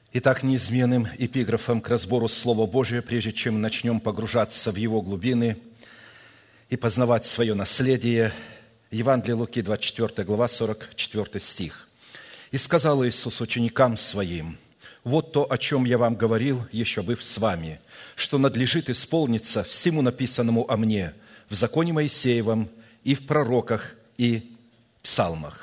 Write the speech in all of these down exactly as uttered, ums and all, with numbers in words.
Итак, неизменным эпиграфом к разбору Слова Божия, прежде чем начнем погружаться в его глубины и познавать свое наследие, Евангелие Луки, двадцать четвёртая глава, сорок четвёртый стих. «И сказал Иисус ученикам Своим: вот то, о чем я вам говорил, еще быв с вами, что надлежит исполниться всему написанному о мне в законе Моисеевом и в пророках и псалмах».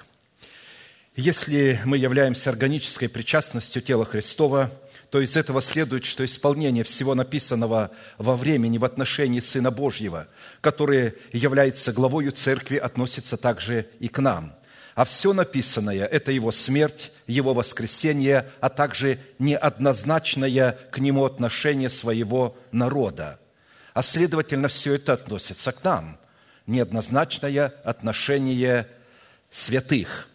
Если мы являемся органической причастностью тела Христова, то из этого следует, что исполнение всего написанного во времени в отношении Сына Божьего, который является главою Церкви, относится также и к нам. А все написанное – это Его смерть, Его воскресение, а также неоднозначное к Нему отношение своего народа. А следовательно, все это относится к нам. Неоднозначное отношение святых.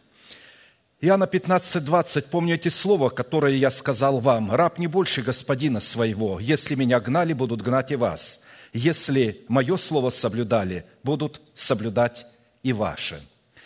Иоанна пятнадцать двадцать. «Помните слово, которое я сказал вам: раб не больше господина своего. Если меня гнали, будут гнать и вас. Если мое слово соблюдали, будут соблюдать и ваше».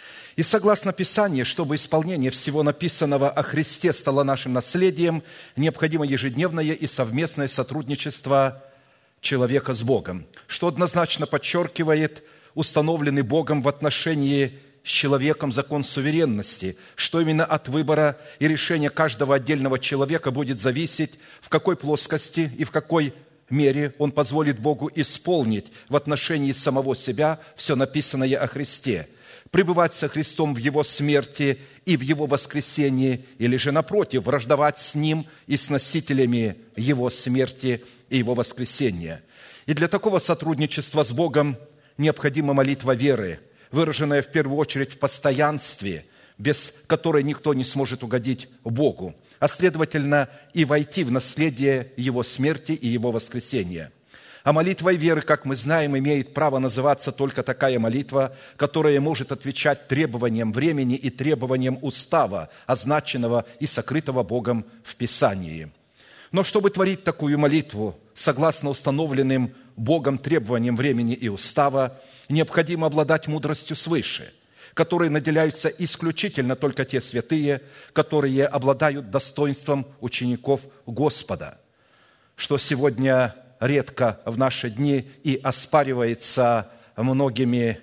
И согласно Писанию, чтобы исполнение всего написанного о Христе стало нашим наследием, необходимо ежедневное и совместное сотрудничество человека с Богом, что однозначно подчеркивает установленный Богом в отношении с человеком закон суверенности, что именно от выбора и решения каждого отдельного человека будет зависеть, в какой плоскости и в какой мере он позволит Богу исполнить в отношении самого себя все написанное о Христе, пребывать со Христом в Его смерти и в Его воскресении, или же, напротив, враждовать с Ним и с носителями Его смерти и Его воскресения. И для такого сотрудничества с Богом необходима молитва веры, выраженная в первую очередь в постоянстве, без которой никто не сможет угодить Богу, а следовательно и войти в наследие Его смерти и Его воскресения. А молитвой веры, как мы знаем, имеет право называться только такая молитва, которая может отвечать требованиям времени и требованиям устава, означенного и сокрытого Богом в Писании. Но чтобы творить такую молитву, согласно установленным Богом требованиям времени и устава, необходимо обладать мудростью свыше, которой наделяются исключительно только те святые, которые обладают достоинством учеников Господа, что сегодня редко в наши дни и оспаривается многими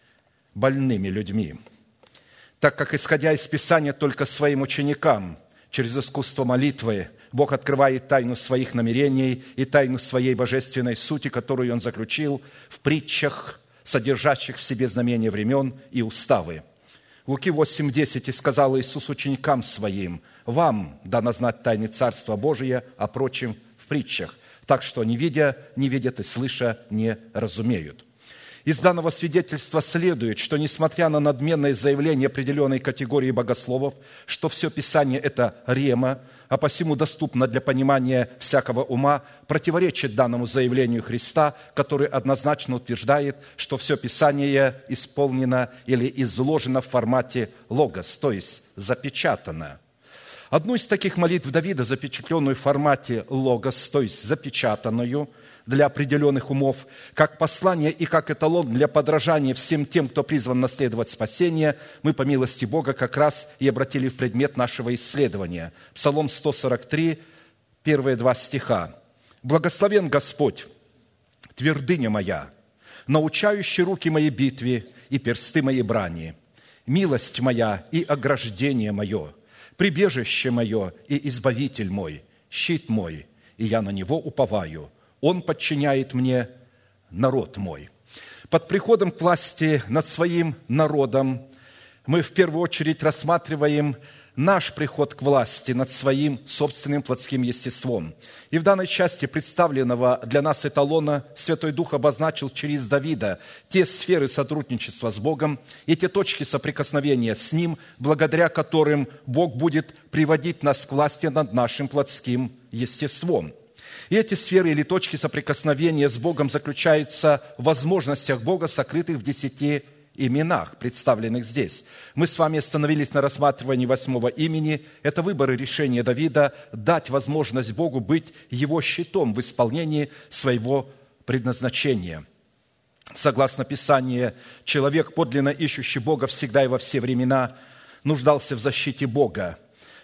больными людьми, так как, исходя из Писания, только своим ученикам через искусство молитвы Бог открывает тайну своих намерений и тайну своей божественной сути, которую Он заключил в притчах, содержащих в себе знамения времен и уставы. Луки восемь десять. «И сказал Иисус ученикам Своим: вам дано знать тайны Царства Божия, а прочим в притчах, так что, не видя, не видят, и слыша, не разумеют». Из данного свидетельства следует, что, несмотря на надменное заявление определенной категории богословов, что все Писание – это рема, а посему доступно для понимания всякого ума, противоречит данному заявлению Христа, который однозначно утверждает, что все Писание исполнено или изложено в формате логос, то есть запечатано. Одну из таких молитв Давида, запечатленную в формате логос, то есть запечатанную для определенных умов, как послание и как эталон для подражания всем тем, кто призван наследовать спасение, мы, по милости Бога, как раз и обратили в предмет нашего исследования. Псалом сто сорок три, первые два стиха. «Благословен Господь, твердыня моя, научающий руки мои битве и персты мои брани, милость моя и ограждение мое, прибежище мое и избавитель мой, щит мой, и я на него уповаю. Он подчиняет мне народ мой». Под приходом к власти над своим народом мы в первую очередь рассматриваем наш приход к власти над своим собственным плотским естеством. И в данной части представленного для нас эталона Святой Дух обозначил через Давида те сферы сотрудничества с Богом и те точки соприкосновения с Ним, благодаря которым Бог будет приводить нас к власти над нашим плотским естеством. И эти сферы или точки соприкосновения с Богом заключаются в возможностях Бога, сокрытых в десяти именах, представленных здесь. Мы с вами остановились на рассматривании восьмого имени. Это выбор и решение Давида дать возможность Богу быть его щитом в исполнении своего предназначения. Согласно Писанию, человек, подлинно ищущий Бога всегда и во все времена, нуждался в защите Бога.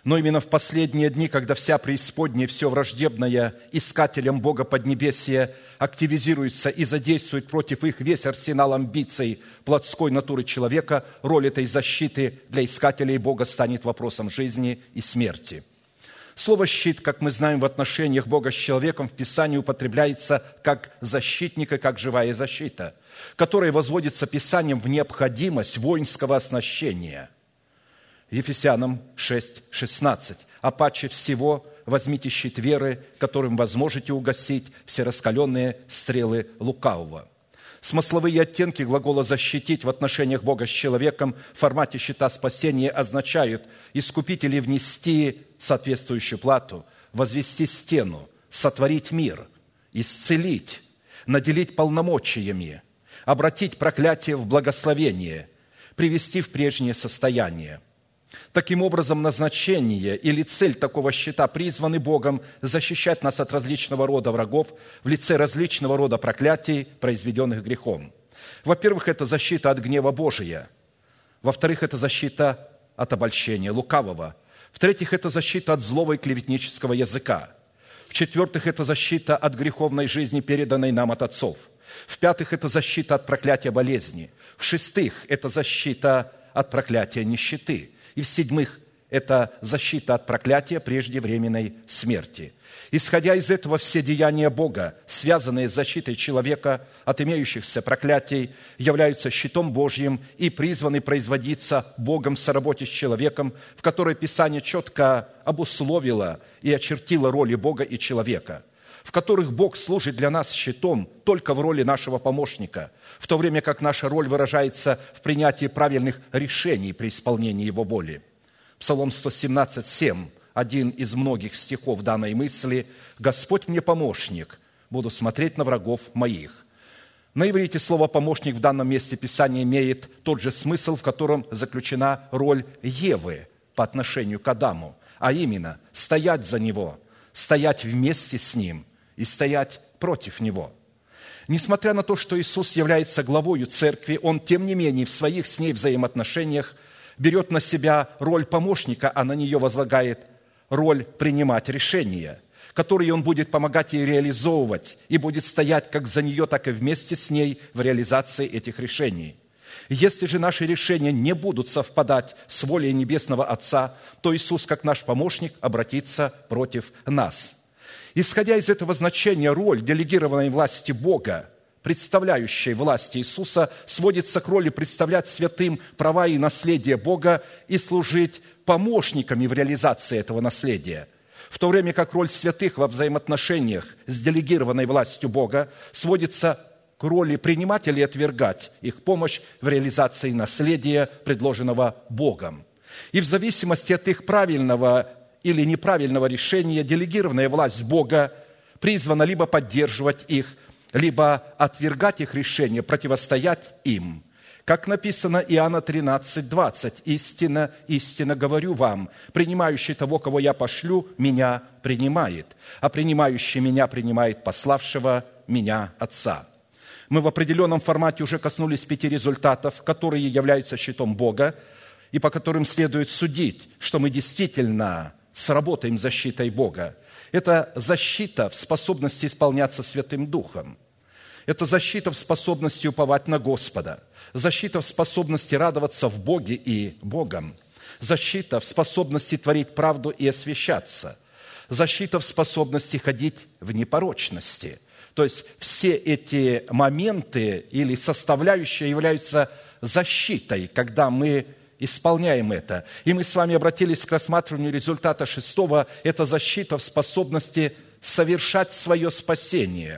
Но именно в последние дни, когда вся преисподняя, все враждебное искателям Бога Поднебесья активизируется и задействует против их весь арсенал амбиций плотской натуры человека, роль этой защиты для искателей Бога станет вопросом жизни и смерти. Слово «щит», как мы знаем, в отношениях Бога с человеком в Писании употребляется как защитник и как живая защита, которая возводится Писанием в необходимость воинского оснащения. Ефесянам шесть шестнадцать. «А паче всего возьмите щит веры, которым возможете угасить все раскаленные стрелы лукавого». Смысловые оттенки глагола «защитить» в отношениях Бога с человеком в формате щита спасения означают искупить или внести соответствующую плату, возвести стену, сотворить мир, исцелить, наделить полномочиями, обратить проклятие в благословение, привести в прежнее состояние. Таким образом, назначение или цель такого щита призваны Богом защищать нас от различного рода врагов в лице различного рода проклятий, произведенных грехом. Во-первых, это защита от гнева Божия. Во-вторых, это защита от обольщения лукавого. В-третьих, это защита от злого и клеветнического языка. В-четвертых, это защита от греховной жизни, переданной нам от отцов. В-пятых, это защита от проклятия болезни. В-шестых, это защита от проклятия нищеты. И в-седьмых, это защита от проклятия преждевременной смерти. Исходя из этого, все деяния Бога, связанные с защитой человека от имеющихся проклятий, являются щитом Божьим и призваны производиться Богом в соработе с человеком, в которой Писание четко обусловило и очертило роли Бога и человека, в которых Бог служит для нас щитом только в роли нашего помощника, в то время как наша роль выражается в принятии правильных решений при исполнении Его воли. Псалом сто семнадцать, семь, один из многих стихов данной мысли: «Господь мне помощник, буду смотреть на врагов моих». На иврите слово «помощник» в данном месте Писания имеет тот же смысл, в котором заключена роль Евы по отношению к Адаму, а именно стоять за него, стоять вместе с ним и стоять против него. Несмотря на то, что Иисус является главою церкви, Он, тем не менее, в своих с ней взаимоотношениях берет на себя роль помощника, а на нее возлагает роль принимать решения, которые Он будет помогать ей реализовывать и будет стоять как за нее, так и вместе с ней в реализации этих решений. Если же наши решения не будут совпадать с волей Небесного Отца, то Иисус, как наш помощник, обратится против нас. Исходя из этого значения, роль делегированной власти Бога, представляющей власть Иисуса, сводится к роли представлять святым права и наследие Бога и служить помощниками в реализации этого наследия, в то время как роль святых во взаимоотношениях с делегированной властью Бога сводится к роли принимать или отвергать их помощь в реализации наследия, предложенного Богом. И в зависимости от их правильного или неправильного решения, делегированная власть Бога призвана либо поддерживать их, либо отвергать их решения, противостоять им. Как написано Иоанна тринадцать, двадцать: «Истинно, истинно говорю вам, принимающий того, кого я пошлю, меня принимает, а принимающий меня принимает пославшего меня Отца». Мы в определенном формате уже коснулись пяти результатов, которые являются щитом Бога, и по которым следует судить, что мы действительно сработаем защитой Бога. Это защита в способности исполняться Святым Духом. Это защита в способности уповать на Господа. Защита в способности радоваться в Боге и Богом. Защита в способности творить правду и освящаться. Защита в способности ходить в непорочности. То есть все эти моменты или составляющие являются защитой, когда мы исполняем это. И мы с вами обратились к рассматриванию результата шестого. Это защита в способности совершать свое спасение.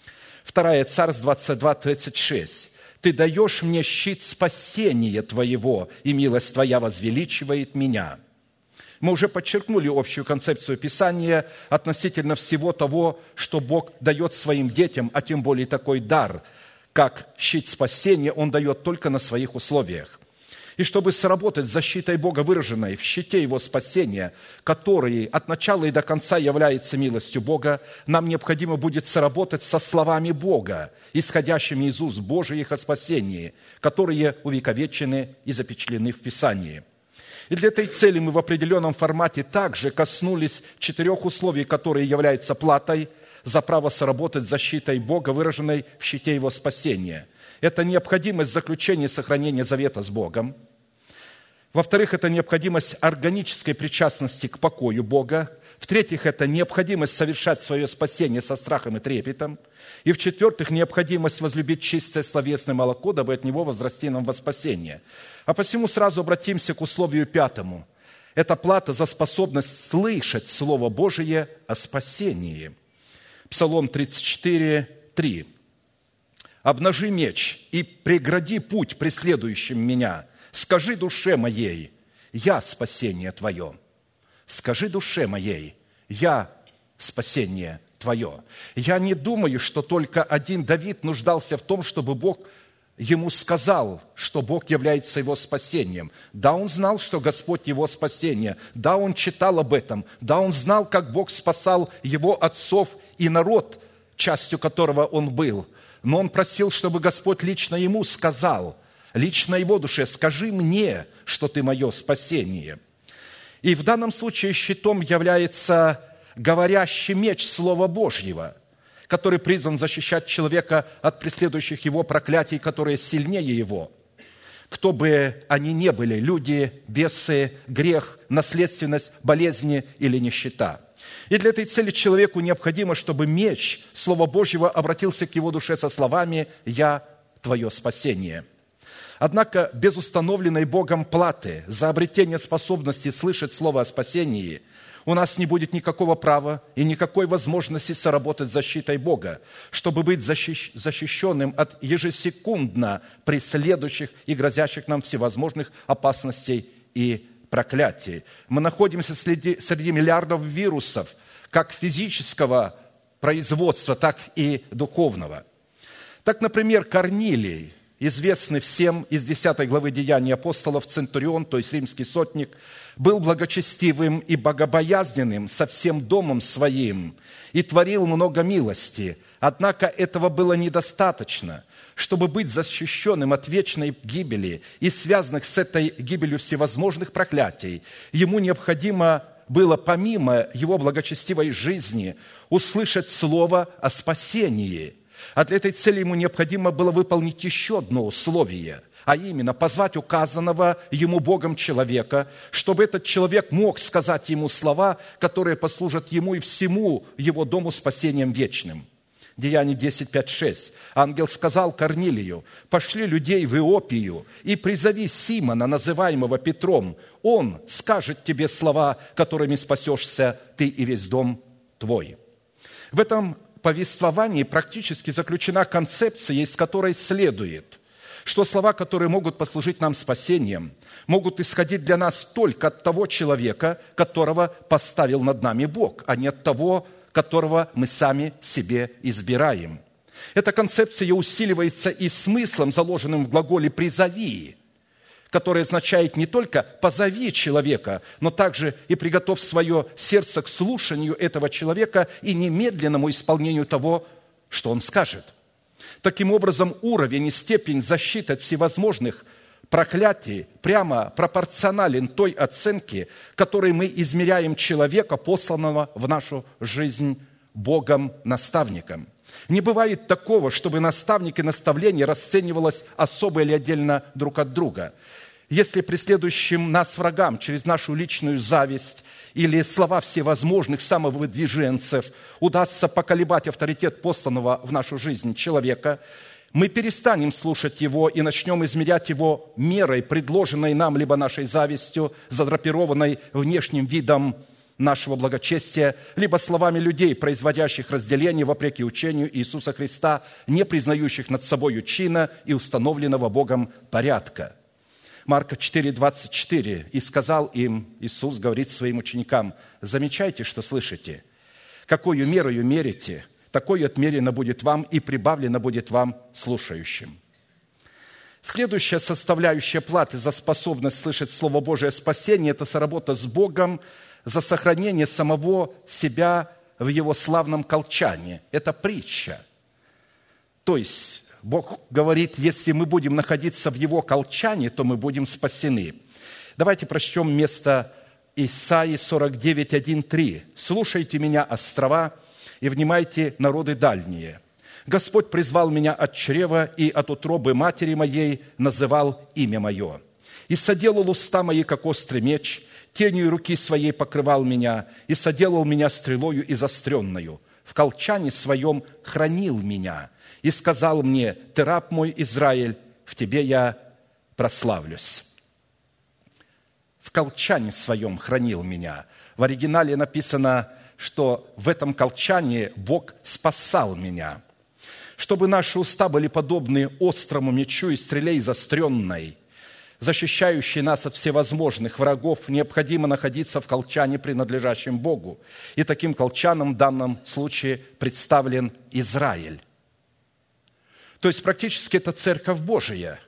Вторая Царств двадцать два, тридцать шесть. «Ты даешь мне щит спасения Твоего, и милость Твоя возвеличивает меня». Мы уже подчеркнули общую концепцию Писания относительно всего того, что Бог дает своим детям, а тем более такой дар, как щит спасения, Он дает только на своих условиях. И чтобы сработать с защитой Бога, выраженной в щите Его спасения, который от начала и до конца является милостью Бога, нам необходимо будет сработать со словами Бога, исходящими из уст Божиих о спасении, которые увековечены и запечатлены в Писании. И для этой цели мы в определенном формате также коснулись четырех условий, которые являются платой за право соработать с защитой Бога, выраженной в щите Его спасения. Это необходимость заключения и сохранения завета с Богом. Во-вторых, это необходимость органической причастности к покою Бога. В-третьих, это необходимость совершать свое спасение со страхом и трепетом. И в-четвертых, необходимость возлюбить чистое словесное молоко, дабы от него возрасти нам во спасение. А посему сразу обратимся к условию пятому. Это плата за способность слышать Слово Божие о спасении. Псалом тридцать четыре, три. «Обнажи меч и прегради путь преследующим меня. Скажи душе моей, я спасение Твое». Скажи душе моей, я спасение Твое. Я не думаю, что только один Давид нуждался в том, чтобы Бог ему сказал, что Бог является его спасением. Да, он знал, что Господь его спасение. Да, он читал об этом. Да, он знал, как Бог спасал его отцов и народ, частью которого он был. Но он просил, чтобы Господь лично ему сказал, лично его душе, скажи мне, что ты мое спасение. И в данном случае щитом является говорящий меч Слова Божьего, который призван защищать человека от преследующих его проклятий, которые сильнее его. Кто бы они ни были, люди, бесы, грех, наследственность, болезни или нищета. И для этой цели человеку необходимо, чтобы меч Слова Божьего обратился к его душе со словами «Я твое спасение». Однако без установленной Богом платы за обретение способности слышать Слово о спасении у нас не будет никакого права и никакой возможности соработать с защитой Бога, чтобы быть защищенным от ежесекундно преследующих и грозящих нам всевозможных опасностей и проклятий. Мы находимся среди, среди миллиардов вирусов, как физического производства, так и духовного. Так, например, Корнилий, известный всем из десятой главы Деяний апостолов, центурион, то есть римский сотник, был благочестивым и богобоязненным со всем домом своим и творил много милости. Однако этого было недостаточно, чтобы быть защищенным от вечной гибели и связанных с этой гибелью всевозможных проклятий. Ему необходимо было, помимо его благочестивой жизни, услышать слово о спасении. А для этой цели ему необходимо было выполнить еще одно условие, а именно позвать указанного ему Богом человека, чтобы этот человек мог сказать ему слова, которые послужат ему и всему его дому спасением вечным. Деяния десять, пять, шесть. Ангел сказал Корнилию: «Пошли людей в Иопию и призови Симона, называемого Петром. Он скажет тебе слова, которыми спасешься ты и весь дом твой». В этом повествовании практически заключена концепция, из которой следует, что слова, которые могут послужить нам спасением, могут исходить для нас только от того человека, которого поставил над нами Бог, а не от того, которого мы сами себе избираем. Эта концепция усиливается и смыслом, заложенным в глаголе «призови», который означает не только «позови человека», но также и приготовь свое сердце к слушанию этого человека и немедленному исполнению того, что он скажет. Таким образом, уровень и степень защиты от всевозможных проклятий прямо пропорционален той оценке, которой мы измеряем человека, посланного в нашу жизнь Богом-наставником. Не бывает такого, чтобы наставник и наставление расценивалось особо или отдельно друг от друга. Если преследующим нас врагам через нашу личную зависть или слова всевозможных самовыдвиженцев удастся поколебать авторитет посланного в нашу жизнь человека, мы перестанем слушать его и начнем измерять его мерой, предложенной нам либо нашей завистью, задрапированной внешним видом нашего благочестия, либо словами людей, производящих разделение вопреки учению Иисуса Христа, не признающих над собою чина и установленного Богом порядка. Марка четыре, двадцать четыре. «И сказал им», Иисус говорит своим ученикам: «Замечайте, что слышите. Какою мерою мерите, такое отмерено будет вам, и прибавлено будет вам слушающим». Следующая составляющая платы за способность слышать Слово Божие спасение – это соработа с Богом за сохранение самого себя в Его славном колчане. Это притча. То есть Бог говорит, если мы будем находиться в Его колчане, то мы будем спасены. Давайте прочтем место Исаии сорок девять, один, три. «Слушайте меня, острова, и внимайте, народы дальние. Господь призвал меня от чрева, и от утробы матери моей называл имя мое. И соделал уста мои, как острый меч, тенью руки своей покрывал меня, и соделал меня стрелою и заостренную. В колчане своем хранил меня, и сказал мне: Ты раб мой, Израиль, в тебе я прославлюсь». В колчане своем хранил меня. В оригинале написано, что в этом колчане Бог спасал меня. Чтобы наши уста были подобны острому мечу и стреле изостренной, защищающей нас от всевозможных врагов, необходимо находиться в колчане, принадлежащем Богу. И таким колчаном в данном случае представлен Израиль. То есть практически это Церковь Божия.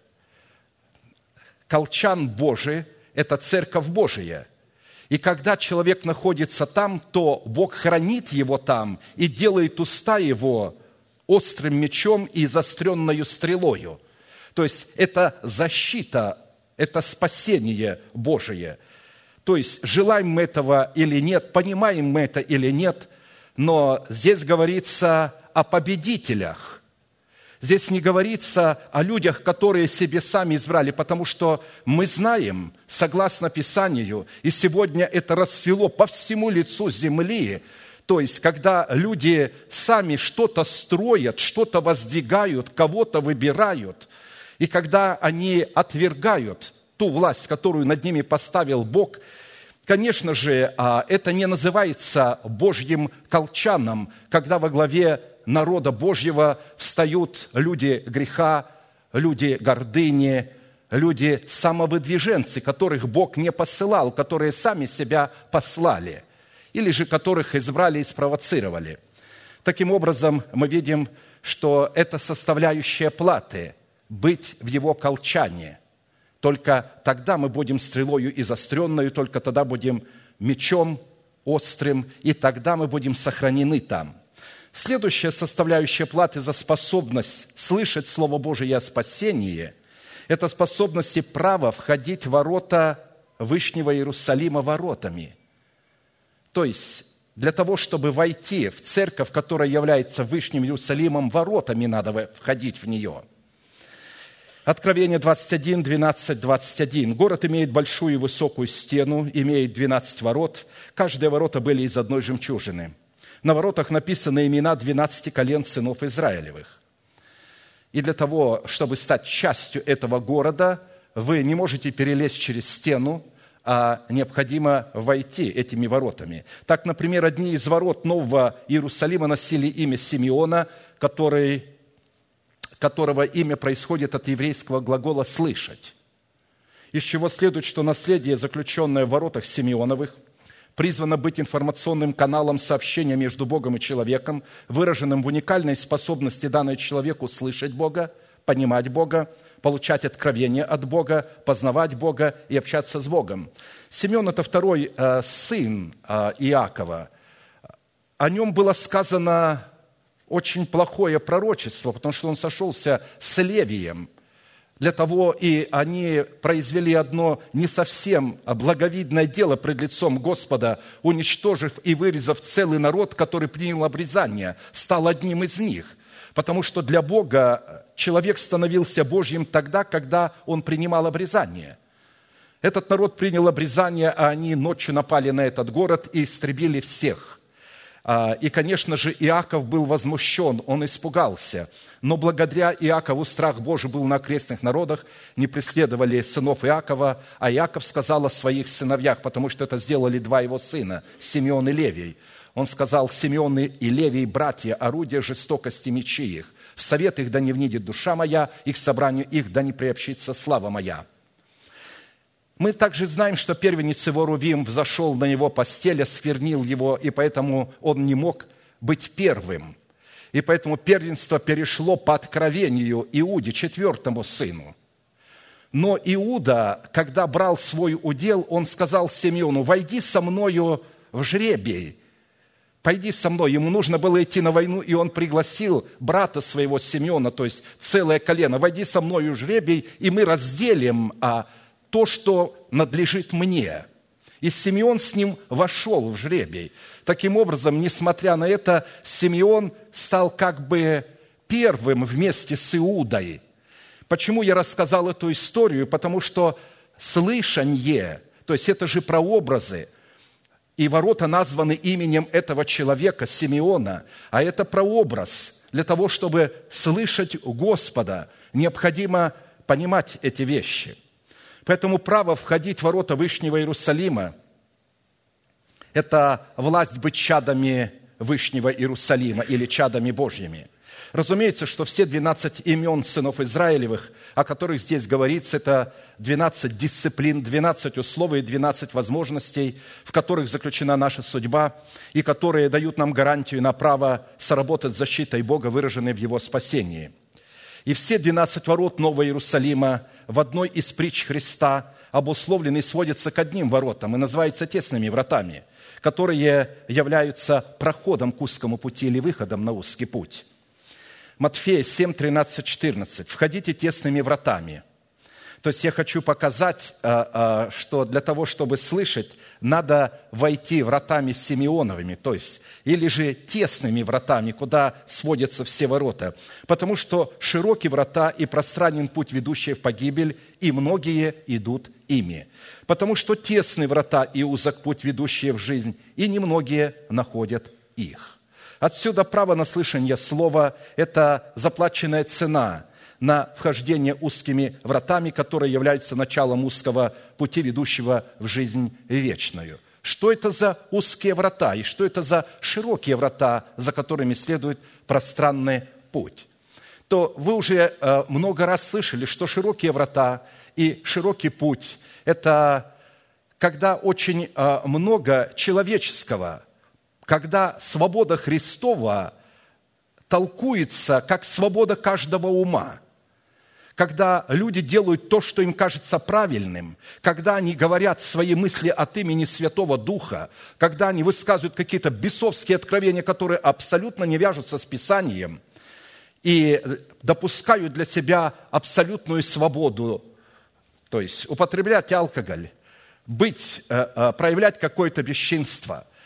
Колчан Божий – это Церковь Божия. И когда человек находится там, то Бог хранит его там и делает уста его острым мечом и заостренною стрелою. То есть это защита, это спасение Божие. То есть желаем мы этого или нет, понимаем мы это или нет, но здесь говорится о победителях. Здесь не говорится о людях, которые себе сами избрали, потому что мы знаем, согласно Писанию, и сегодня это расцвело по всему лицу земли, то есть когда люди сами что-то строят, что-то воздвигают, кого-то выбирают, и когда они отвергают ту власть, которую над ними поставил Бог, конечно же, это не называется Божьим колчаном, когда во главе народа Божьего встают люди греха, люди гордыни, люди самовыдвиженцы, которых Бог не посылал, которые сами себя послали, или же которых избрали и спровоцировали. Таким образом, мы видим, что это составляющая платы – быть в его колчане. Только тогда мы будем стрелою и заостренную, только тогда будем мечом острым, и тогда мы будем сохранены там. Следующая составляющая платы за способность слышать Слово Божие о спасении – это способность и право входить в ворота Вышнего Иерусалима воротами. То есть для того, чтобы войти в церковь, которая является Вышним Иерусалимом, воротами надо входить в нее. Откровение двадцать один, двенадцать, двадцать один. «Город имеет большую и высокую стену, имеет двенадцать ворот. Каждые ворота были из одной жемчужины. На воротах написаны имена двенадцати колен сынов Израилевых. И для того, чтобы стать частью этого города, вы не можете перелезть через стену, а необходимо войти этими воротами. Так, например, одни из ворот Нового Иерусалима носили имя Симеона, который, которого имя происходит от еврейского глагола «слышать». Из чего следует, что наследие, заключенное в воротах Симеоновых, призвано быть информационным каналом сообщения между Богом и человеком, выраженным в уникальной способности данной человеку слышать Бога, понимать Бога, получать откровение от Бога, познавать Бога и общаться с Богом. Симеон – это второй э, сын э, Иакова. О нем было сказано очень плохое пророчество, потому что он сошелся с Левием. Для того и они произвели одно не совсем благовидное дело пред лицом Господа, уничтожив и вырезав целый народ, который принял обрезание, стал одним из них. Потому что для Бога человек становился Божьим тогда, когда он принимал обрезание. Этот народ принял обрезание, а они ночью напали на этот город и истребили всех. И, конечно же, Иаков был возмущен, он испугался. Но благодаря Иакову страх Божий был на окрестных народах, не преследовали сынов Иакова, а Иаков сказал о своих сыновьях, потому что это сделали два его сына, Симеон и Левий. Он сказал: Симеон и Левий, братья, орудия жестокости мечи их. В совет их да не внидит душа моя, их собранию их да не приобщится слава моя. Мы также знаем, что первенец его Рувим взошел на его постель, осквернил его, и поэтому он не мог быть первым. И поэтому первенство перешло по откровению Иуде, четвертому сыну. Но Иуда, когда брал свой удел, он сказал Симеону: «Войди со мною в жребий, пойди со мной». Ему нужно было идти на войну, и он пригласил брата своего Симеона, то есть целое колено: «Войди со мною в жребий, и мы разделим а, то, что надлежит мне. И Симеон с ним вошел в жребий. Таким образом, несмотря на это, Симеон стал как бы первым вместе с Иудой. Почему я рассказал эту историю? Потому что слышанье, то есть это же прообразы, и ворота названы именем этого человека, Симеона, а это прообраз. Для того, чтобы слышать Господа, необходимо понимать эти вещи. Поэтому право входить в ворота Вышнего Иерусалима – это власть быть чадами Вышнего Иерусалима или чадами Божьими. Разумеется, что все двенадцать имен сынов Израилевых, о которых здесь говорится, это двенадцать дисциплин, двенадцать условий, двенадцать возможностей, в которых заключена наша судьба, и которые дают нам гарантию на право соработать с защитой Бога, выраженной в Его спасении. И все двенадцать ворот Нового Иерусалима в одной из притч Христа обусловлены и сводятся к одним воротам и называются тесными вратами, которые являются проходом к узкому пути или выходом на узкий путь. Матфея семь, тринадцать, четырнадцать. «Входите тесными вратами». То есть я хочу показать, что для того, чтобы слышать, надо войти вратами Симеоновыми, то есть, или же тесными вратами, куда сводятся все ворота. Потому что широки врата и пространен путь, ведущий в погибель, и многие идут ими. Потому что тесны врата и узок путь, ведущий в жизнь, и немногие находят их. Отсюда право на слышание слова – это заплаченная цена на вхождение узкими вратами, которые являются началом узкого пути, ведущего в жизнь вечную. Что это за узкие врата и что это за широкие врата, за которыми следует пространный путь? То вы уже много раз слышали, что широкие врата и широкий путь – это когда очень много человеческого, когда свобода Христова толкуется как свобода каждого ума, когда люди делают то, что им кажется правильным, когда они говорят свои мысли от имени Святого Духа, когда они высказывают какие-то бесовские откровения, которые абсолютно не вяжутся с Писанием, и допускают для себя абсолютную свободу, то есть употреблять алкоголь, быть, проявлять какое-то бесчинство –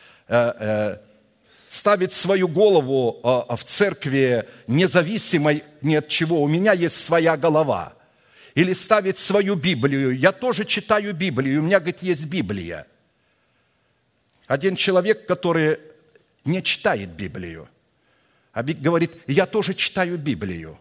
ставить свою голову в церкви независимой ни от чего. У меня есть своя голова. Или ставить свою Библию. Я тоже читаю Библию, у меня, говорит, есть Библия. Один человек, который не читает Библию, говорит, я тоже читаю Библию.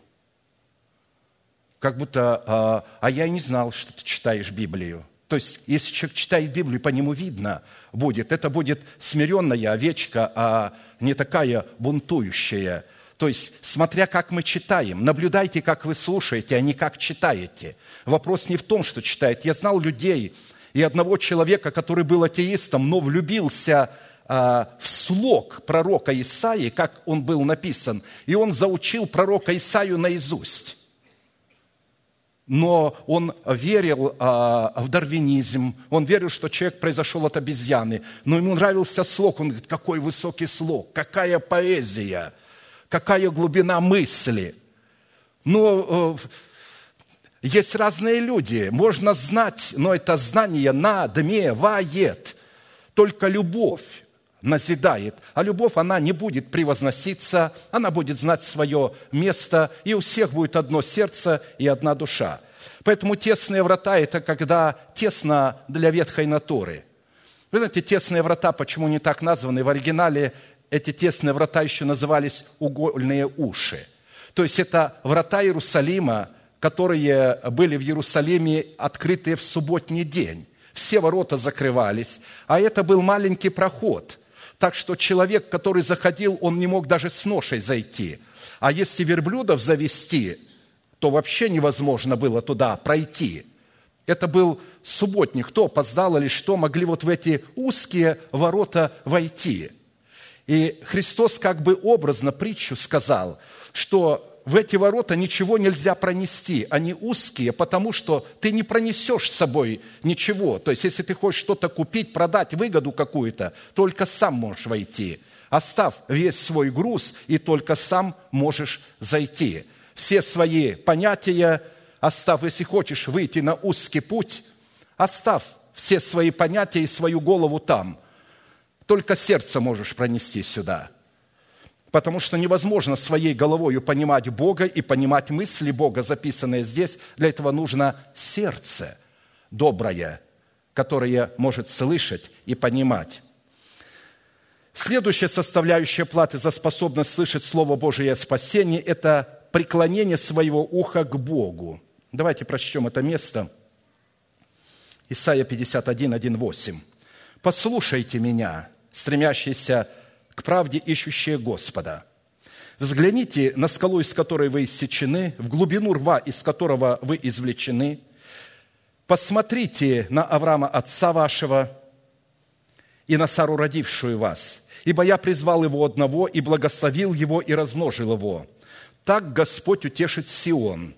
Как будто, а я и не знал, что ты читаешь Библию. То есть, если человек читает Библию, по нему видно будет. Это будет смиренная овечка, а не такая бунтующая. То есть, смотря как мы читаем, наблюдайте, как вы слушаете, а не как читаете. Вопрос не в том, что читает. Я знал людей и одного человека, который был атеистом, но влюбился а, в слог пророка Исаии, как он был написан, и он заучил пророка Исаию наизусть. Но он верил а, в дарвинизм, он верил, что человек произошел от обезьяны, но ему нравился слог, он говорит, какой высокий слог, какая поэзия, какая глубина мысли. Но э, есть разные люди, можно знать, но это знание надмевает, только любовь назидает, а любовь, она не будет превозноситься, она будет знать свое место, и у всех будет одно сердце и одна душа. Поэтому тесные врата – это когда тесно для ветхой натуры. Вы знаете, тесные врата, почему не так названы? В оригинале эти тесные врата еще назывались угольные уши. То есть это врата Иерусалима, которые были в Иерусалиме открытые в субботний день. Все ворота закрывались, а это был маленький проход. Так что человек, который заходил, он не мог даже с ношей зайти. А если верблюдов завести, то вообще невозможно было туда пройти. Это был субботник. Кто опоздал или что, могли вот в эти узкие ворота войти. И Христос как бы образно притчу сказал, что в эти ворота ничего нельзя пронести. Они узкие, потому что ты не пронесешь с собой ничего. То есть, если ты хочешь что-то купить, продать, выгоду какую-то, только сам можешь войти. Оставь весь свой груз, и только сам можешь зайти. Все свои понятия оставь. Если хочешь выйти на узкий путь, Оставь все свои понятия и свою голову там. Только сердце можешь пронести сюда. Потому что невозможно своей головою понимать Бога и понимать мысли Бога, записанные здесь. Для этого нужно сердце доброе, которое может слышать и понимать. Следующая составляющая платы за способность слышать Слово Божие о спасении – это преклонение своего уха к Богу. Давайте прочтем это место. Исайя пятьдесят один, один, восемь. «Послушайте меня, стремящиеся к правде, ищущие Господа. Взгляните на скалу, из которой вы иссечены, в глубину рва, из которого вы извлечены. Посмотрите на Авраама, отца вашего, и на Сару, родившую вас. Ибо я призвал его одного, и благословил его, и размножил его. Так Господь утешит Сион,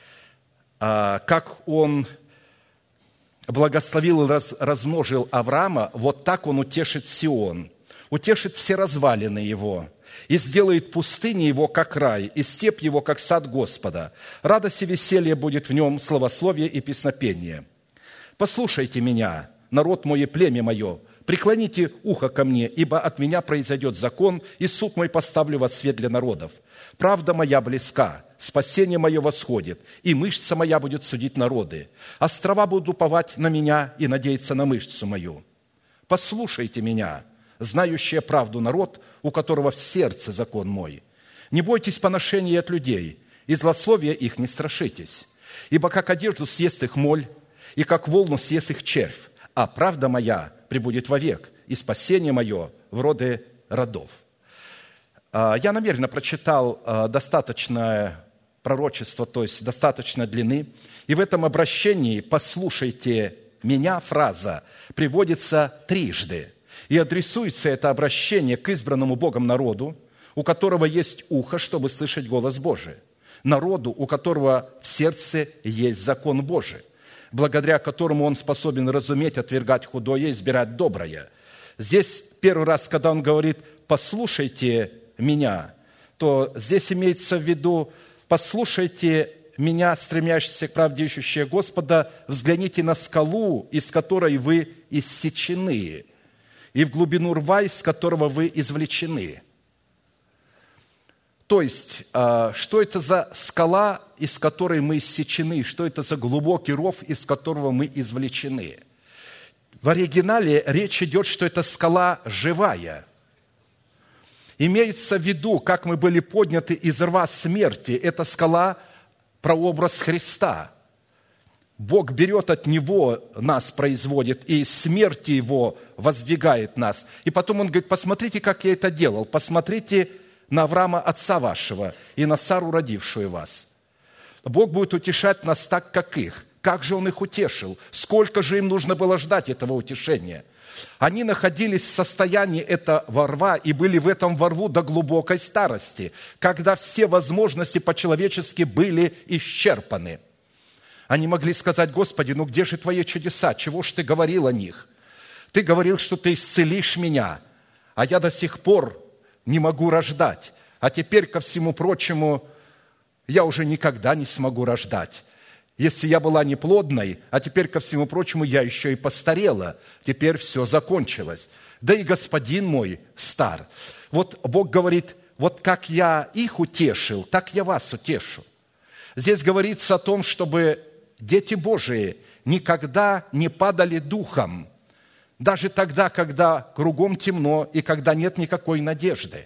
как Он благословил и размножил Авраама, вот так Он утешит Сион, утешит все развалины его, и сделает пустыни его, как рай, и степь его, как сад Господа. Радость и веселье будет в нем, славословие и песнопение. Послушайте меня, народ мой и племя мое, преклоните ухо ко мне, ибо от меня произойдет закон, и суд мой поставлю во свет для народов. Правда моя близка, спасение мое восходит, и мышца моя будет судить народы. Острова будут уповать на меня и надеяться на мышцу мою. Послушайте меня, знающие правду народ, у которого в сердце закон мой. Не бойтесь поношения от людей, и злословия их не страшитесь. Ибо как одежду съест их моль, и как волну съест их червь, а правда моя пребудет вовек, и спасение мое в роды родов». Я намеренно прочитал достаточное пророчество, то есть достаточно длины, и в этом обращении «послушайте меня» фраза приводится трижды. И адресуется это обращение к избранному Богом народу, у которого есть ухо, чтобы слышать голос Божий. Народу, у которого в сердце есть закон Божий, благодаря которому он способен разуметь, отвергать худое, избирать доброе. Здесь первый раз, когда он говорит «послушайте меня», то здесь имеется в виду «послушайте меня, стремящиеся к правде, ищущие Господа, взгляните на скалу, из которой вы иссечены, и в глубину рва, из которого вы извлечены». То есть, что это за скала, из которой мы иссечены? Что это за глубокий ров, из которого мы извлечены? В оригинале речь идет, что это скала живая. Имеется в виду, как мы были подняты из рва смерти. Эта скала – прообраз Христа. Бог берет от Него, нас производит, и из смерти Его воздвигает нас. И потом Он говорит: посмотрите, как я это делал, посмотрите на Авраама, отца вашего, и на Сару, родившую вас. Бог будет утешать нас так, как их. Как же Он их утешил? Сколько же им нужно было ждать этого утешения? Они находились в состоянии этого рва и были в этом рву до глубокой старости, когда все возможности по-человечески были исчерпаны. Они могли сказать: Господи, ну где же Твои чудеса? Чего ж Ты говорил о них? Ты говорил, что Ты исцелишь меня, а я до сих пор не могу рождать. А теперь, ко всему прочему, я уже никогда не смогу рождать. Если я была неплодной, а теперь, ко всему прочему, я еще и постарела. Теперь все закончилось. Да и господин мой стар. Вот Бог говорит: вот как я их утешил, так я вас утешу. Здесь говорится о том, чтобы дети Божии никогда не падали духом, даже тогда, когда кругом темно и когда нет никакой надежды.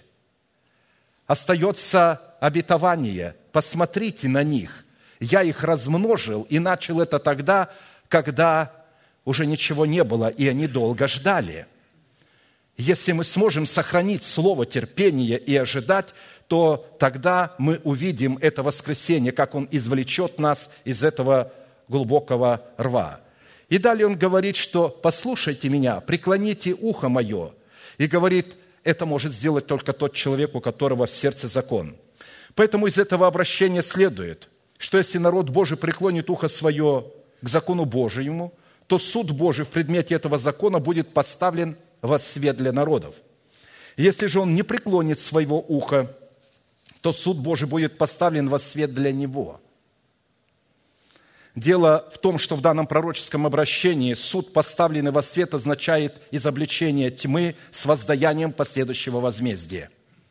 Остается обетование: посмотрите на них. Я их размножил и начал это тогда, когда уже ничего не было, и они долго ждали. Если мы сможем сохранить слово терпения и ожидать, то тогда мы увидим это воскресение, как Он извлечет нас из этого глубокого рва. И далее Он говорит, что «послушайте меня, преклоните ухо мое». И говорит, это может сделать только тот человек, у которого в сердце закон. Поэтому из этого обращения следует, что если народ Божий преклонит ухо свое к закону Божьему, то суд Божий в предмете этого закона будет поставлен во свет для народов. Если же он не преклонит своего уха, то суд Божий будет поставлен во свет для него. Дело в том, что в данном пророческом обращении суд, поставленный во свет, означает изобличение тьмы с воздаянием последующего возмездия.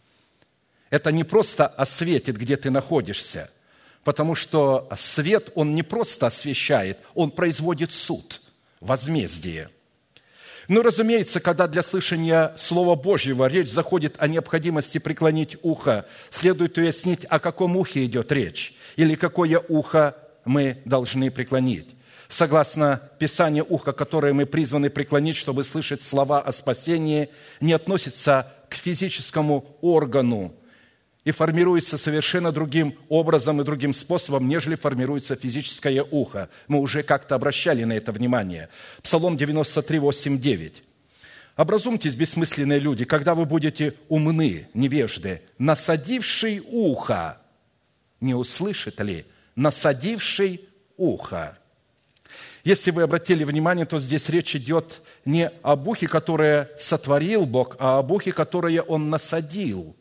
Это не просто осветит, где ты находишься, потому что свет, он не просто освещает, он производит суд, возмездие. Ну, разумеется, когда для слышания Слова Божьего речь заходит о необходимости преклонить ухо, следует уяснить, о каком ухе идет речь, или какое ухо мы должны преклонить. Согласно Писанию, ухо, которое мы призваны преклонить, чтобы слышать слова о спасении, не относится к физическому органу и формируется совершенно другим образом и другим способом, нежели формируется физическое ухо. Мы уже как-то обращали на это внимание. Псалом девяносто три, восемь, девять. «Образумьтесь, бессмысленные люди, когда вы будете умны, невежды, насадивший ухо, не услышит ли? Насадивший ухо». Если вы обратили внимание, то здесь речь идет не об ухе, которое сотворил Бог, а об ухе, которое Он насадил.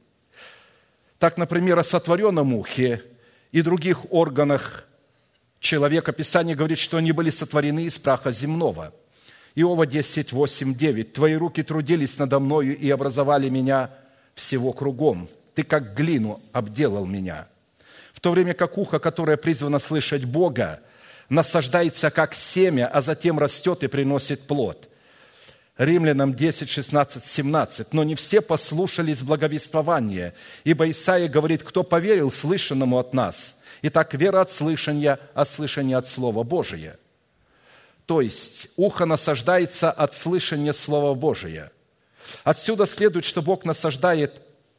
Так, например, о сотворенном ухе и других органах человека Писание говорит, что они были сотворены из праха земного. Иова десять, восемь, девять. «Твои руки трудились надо мною и образовали меня всего кругом. Ты как глину обделал меня». В то время как ухо, которое призвано слышать Бога, насаждается как семя, а затем растет и приносит плод. Римлянам десять, шестнадцать, семнадцать. «Но не все послушались благовествования, ибо Исаия говорит, кто поверил слышанному от нас? Итак, вера от слышания, а слышание от Слова Божия». То есть, ухо насаждается от слышания Слова Божия. Отсюда следует, что Бог насаждает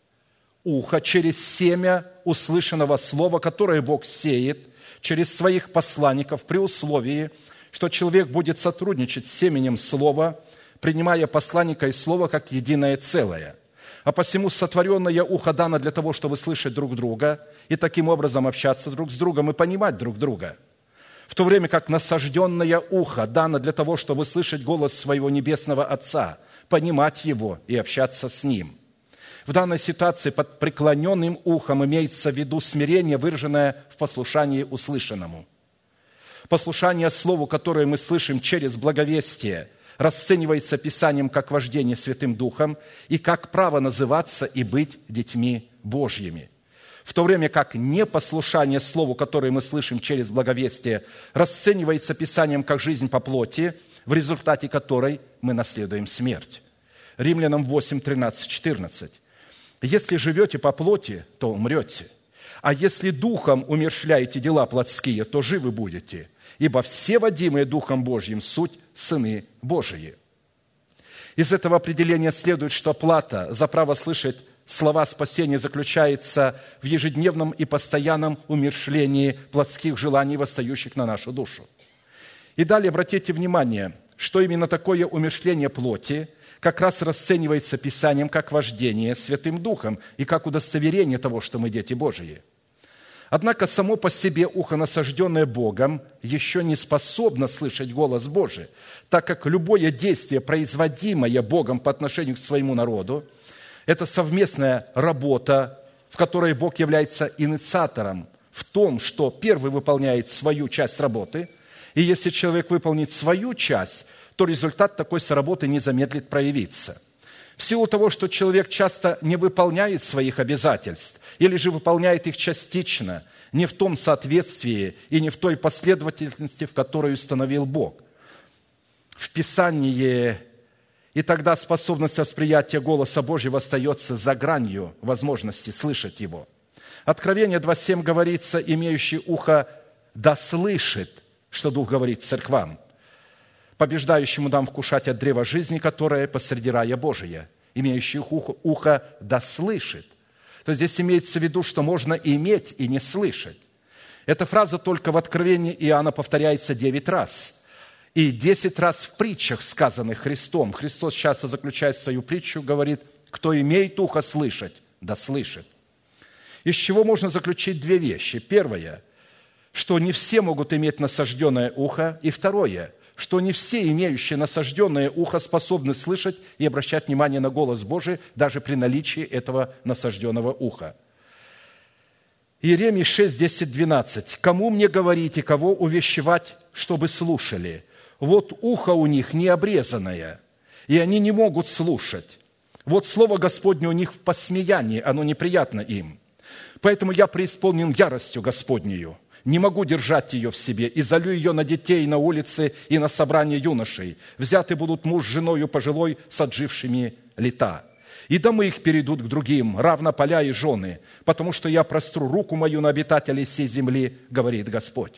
ухо через семя услышанного слова, которое Бог сеет через своих посланников при условии, что человек будет сотрудничать с семенем слова, принимая посланника и слово как единое целое. А посему сотворенное ухо дано для того, чтобы слышать друг друга и таким образом общаться друг с другом и понимать друг друга. В то время как насажденное ухо дано для того, чтобы слышать голос своего небесного Отца, понимать Его и общаться с Ним. В данной ситуации под преклоненным ухом имеется в виду смирение, выраженное в послушании услышанному. Послушание Слову, которое мы слышим через благовестие, расценивается Писанием как вождение Святым Духом и как право называться и быть детьми Божьими. В то время как непослушание Слову, которое мы слышим через благовестие, расценивается Писанием как жизнь по плоти, в результате которой мы наследуем смерть. Римлянам восемь, тринадцать, четырнадцать. «Если живете по плоти, то умрете, а если духом умерщвляете дела плотские, то живы будете, ибо все водимые Духом Божьим суть сыны Божии». Из этого определения следует, что плата за право слышать слова спасения заключается в ежедневном и постоянном умерщвлении плотских желаний, восстающих на нашу душу. И далее обратите внимание, что именно такое умерщвление плоти как раз расценивается Писанием как вождение Святым Духом и как удостоверение того, что мы дети Божии. Однако само по себе ухо, насажденное Богом, еще не способно слышать голос Божий, так как любое действие, производимое Богом по отношению к своему народу, это совместная работа, в которой Бог является инициатором в том, что первый выполняет свою часть работы, и если человек выполнит свою часть, то результат такой соработы не замедлит проявиться. В силу того, что человек часто не выполняет своих обязательств или же выполняет их частично, не в том соответствии и не в той последовательности, в которой установил Бог. В Писании и тогда способность восприятия голоса Божьего остается за гранью возможности слышать Его. Откровение два семь говорится, имеющий ухо да слышит, что Дух говорит церквам. Побеждающему дам вкушать от древа жизни, которое посреди рая Божия. Имеющий ухо, ухо да слышит. То здесь имеется в виду, что можно иметь и не слышать. Эта фраза только в Откровении Иоанна повторяется девять раз. И десять раз в притчах, сказанных Христом. Христос часто, заключая свою притчу, говорит, кто имеет ухо слышать, да слышит. Из чего можно заключить две вещи. Первое, что не все могут иметь насажденное ухо. И второе, что не все, имеющие насажденное ухо, способны слышать и обращать внимание на голос Божий даже при наличии этого насажденного уха. Иеремии шесть, десять, двенадцать. «Кому мне говорить и кого увещевать, чтобы слушали? Вот ухо у них не обрезанное, и они не могут слушать. Вот слово Господне у них в посмеянии, оно неприятно им. Поэтому я преисполнен яростью Господнею, не могу держать ее в себе, и залью ее на детей на улице и на собрание юношей. Взяты будут муж с женою пожилой с отжившими лета. И домы их перейдут к другим, равно поля и жены, потому что я простру руку мою на обитателей сей земли, говорит Господь».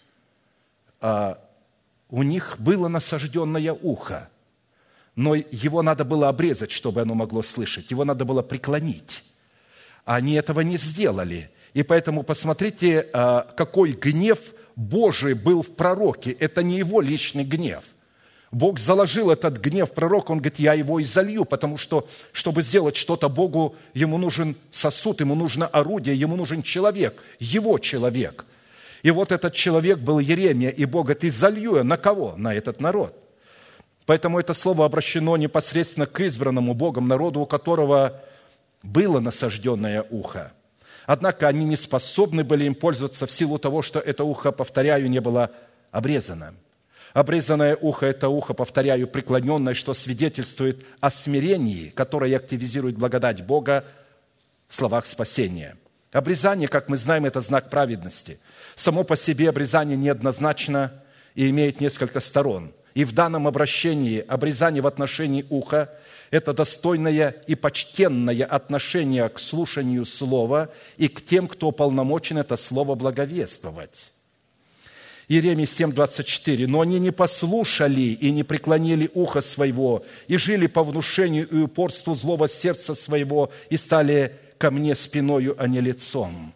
А у них было насажденное ухо, но его надо было обрезать, чтобы оно могло слышать, его надо было преклонить. А они этого не сделали. И поэтому посмотрите, какой гнев Божий был в пророке. Это не его личный гнев. Бог заложил этот гнев в пророка, он говорит, я его изолью, потому что, чтобы сделать что-то Богу, ему нужен сосуд, ему нужно орудие, ему нужен человек, его человек. И вот этот человек был Иеремия, и Бог говорит, изолью я на кого? На этот народ. Поэтому это слово обращено непосредственно к избранному Богом народу, у которого было насажденное ухо. Однако они не способны были им пользоваться в силу того, что это ухо, повторяю, не было обрезано. Обрезанное ухо – это ухо, повторяю, преклоненное, что свидетельствует о смирении, которое активизирует благодать Бога в словах спасения. Обрезание, как мы знаем, это знак праведности. Само по себе обрезание неоднозначно и имеет несколько сторон. И в данном обращении обрезание в отношении уха – это достойное и почтенное отношение к слушанию слова и к тем, кто полномочен это слово благовествовать. Иеремии семь, двадцать четыре. «Но они не послушали и не преклонили ухо своего, и жили по внушению и упорству злого сердца своего, и стали ко мне спиною, а не лицом».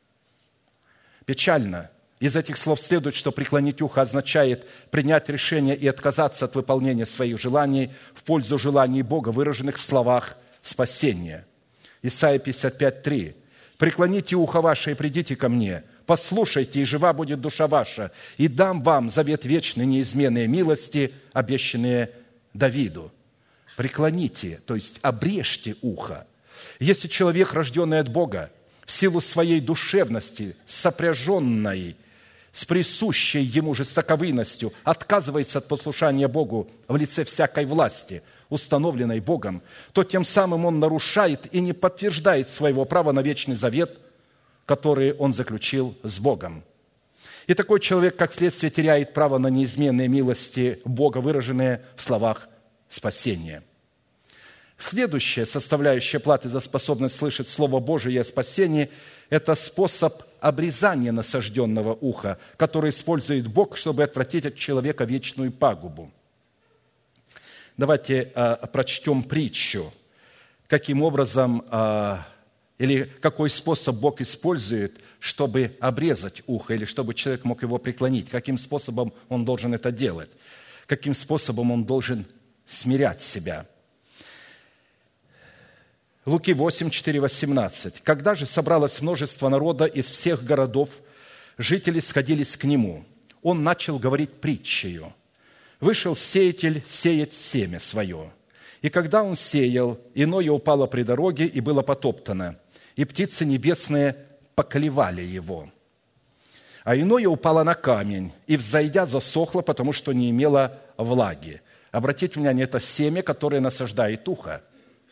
Печально. Из этих слов следует, что преклонить ухо означает принять решение и отказаться от выполнения своих желаний в пользу желаний Бога, выраженных в словах спасения. Исайя пятьдесят пять, три. «Преклоните ухо ваше и придите ко мне, послушайте, и жива будет душа ваша, и дам вам завет вечный, неизменные милости, обещанные Давиду». Преклоните, то есть обрежьте ухо. Если человек, рожденный от Бога, в силу своей душевности, сопряженной с присущей ему жестоковыйностью, отказывается от послушания Богу в лице всякой власти, установленной Богом, то тем самым он нарушает и не подтверждает своего права на вечный завет, который он заключил с Богом. И такой человек, как следствие, теряет право на неизменные милости Бога, выраженные в словах спасения. Следующая составляющая платы за способность слышать Слово Божие о спасении – это способ обрезания насажденного уха, который использует Бог, чтобы отвратить от человека вечную пагубу. Давайте а, прочтем притчу, каким образом а, или какой способ Бог использует, чтобы обрезать ухо, или чтобы человек мог его преклонить, каким способом он должен это делать, каким способом он должен смирять себя. Луки восемь, четыре, восемнадцать. «Когда же собралось множество народа из всех городов, жители сходились к нему. Он начал говорить притчею. Вышел сеятель сеять семя свое. И когда он сеял, иное упало при дороге и было потоптано, и птицы небесные поклевали его. А иное упало на камень, и, взойдя, засохло, потому что не имело влаги». Обратите внимание, это семя, которое насаждает ухо.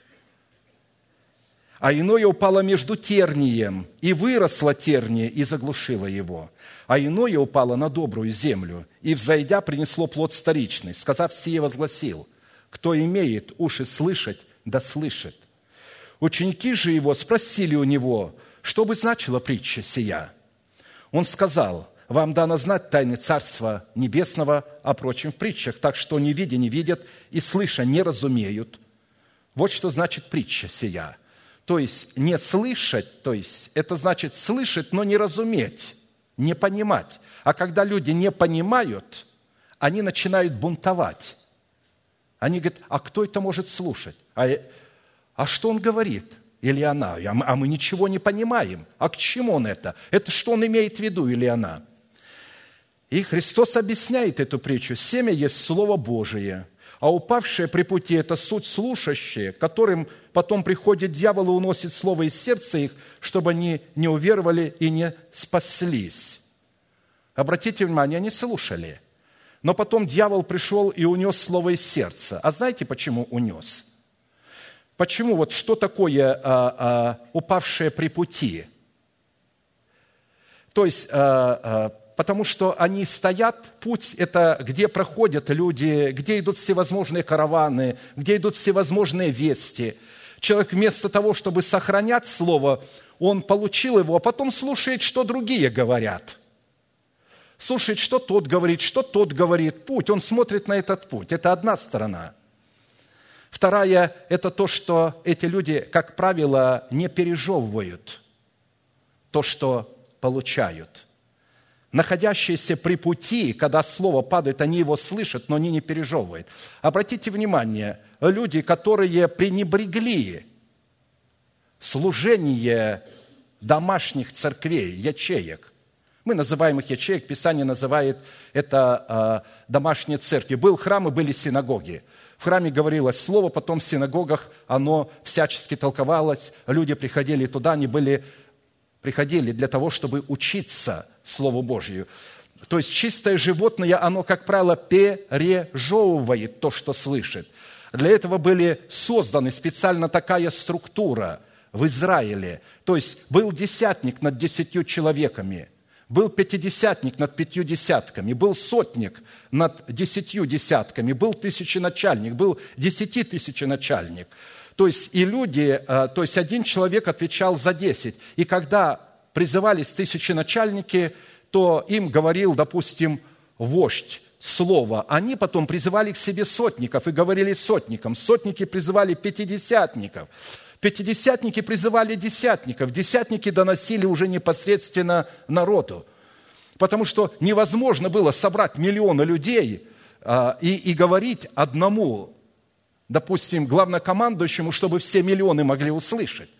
«А иное упало между тернием, и выросло терние, и заглушило его. А иное упало на добрую землю, и, взойдя, принесло плод сторичный. Сказав сие, возгласил: кто имеет уши слышать, да слышит. Ученики же его спросили у него, что бы значила притча сия. Он сказал: вам дано знать тайны Царства Небесного, а прочим в притчах, так что не видя не видят, и слыша не разумеют. Вот что значит притча сия». То есть не слышать, то есть это значит слышать, но не разуметь, не понимать. А когда люди не понимают, они начинают бунтовать. Они говорят: а кто это может слушать? А, а что он говорит? Или она? А мы ничего не понимаем. А к чему он это? Это что он имеет в виду, или она? И Христос объясняет эту притчу. Семя есть Слово Божие. А упавшие при пути – это суть слушающие, которым потом приходит дьявол и уносит слово из сердца их, чтобы они не уверовали и не спаслись. Обратите внимание, они слушали. Но потом дьявол пришел и унес слово из сердца. А знаете, почему унес? Почему? Вот что такое а, а, упавшие при пути? То есть, а, а, потому что они стоят, путь – это где проходят люди, где идут всевозможные караваны, где идут всевозможные вести. Человек вместо того, чтобы сохранять слово, он получил его, а потом слушает, что другие говорят. Слушает, что тот говорит, что тот говорит. Путь, он смотрит на этот путь. Это одна сторона. Вторая – это то, что эти люди, как правило, не пережевывают то, что получают. Находящиеся при пути, когда слово падает, они его слышат, но они не пережевывают. Обратите внимание, люди, которые пренебрегли служение домашних церквей, ячеек. Мы называем их ячеек, Писание называет это э, домашние церкви. Был храм и были синагоги. В храме говорилось слово, потом в синагогах оно всячески толковалось. Люди приходили туда, они были, приходили для того, чтобы учиться Слову Божию. То есть чистое животное, оно, как правило, пережевывает то, что слышит. Для этого были созданы специально такая структура в Израиле. То есть был десятник над десятью человеками, был пятидесятник над пятью десятками, был сотник над десятью десятками, был тысяченачальник, был десятитысяченачальник. То есть и люди, то есть один человек отвечал за десять. И когда призывались тысяченачальники, то им говорил, допустим, вождь слово. Они потом призывали к себе сотников и говорили сотникам. Сотники призывали пятидесятников. Пятидесятники призывали десятников. Десятники доносили уже непосредственно народу. Потому что невозможно было собрать миллионы людей а, и, и говорить одному, допустим, главнокомандующему, чтобы все миллионы могли услышать.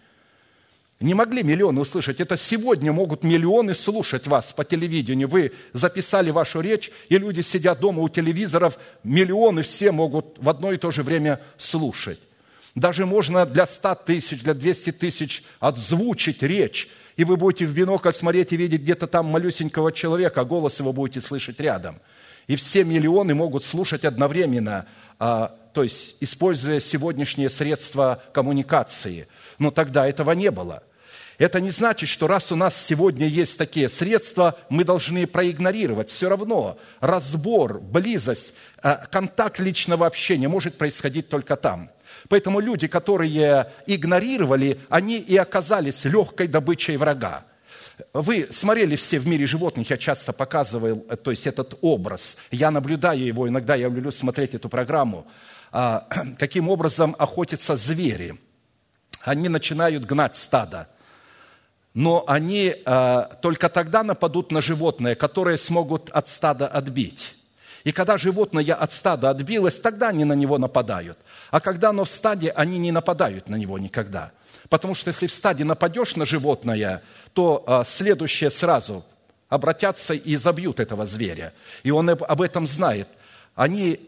Не могли миллионы услышать. Это сегодня могут миллионы слушать вас по телевидению. Вы записали вашу речь, и люди сидят дома у телевизоров, миллионы все могут в одно и то же время слушать. Даже можно для ста тысяч, для двухсот тысяч отзвучить речь, и вы будете в бинокль смотреть и видеть где-то там малюсенького человека, а голос его будете слышать рядом. И все миллионы могут слушать одновременно, а, то есть используя сегодняшние средства коммуникации. Но тогда этого не было. Это не значит, что раз у нас сегодня есть такие средства, мы должны проигнорировать. Все равно разбор, близость, контакт личного общения может происходить только там. Поэтому люди, которые игнорировали, они и оказались легкой добычей врага. Вы смотрели все в мире животных, я часто показывал, то есть этот образ. Я наблюдаю его, иногда я люблю смотреть эту программу. Каким образом охотятся звери. Они начинают гнать стадо. Но они э, только тогда нападут на животное, которое смогут от стада отбить. И когда животное от стада отбилось, тогда они на него нападают. А когда оно в стаде, они не нападают на него никогда. Потому что если в стаде нападешь на животное, то э, следующее сразу обратятся и забьют этого зверя. И он об этом знает. Они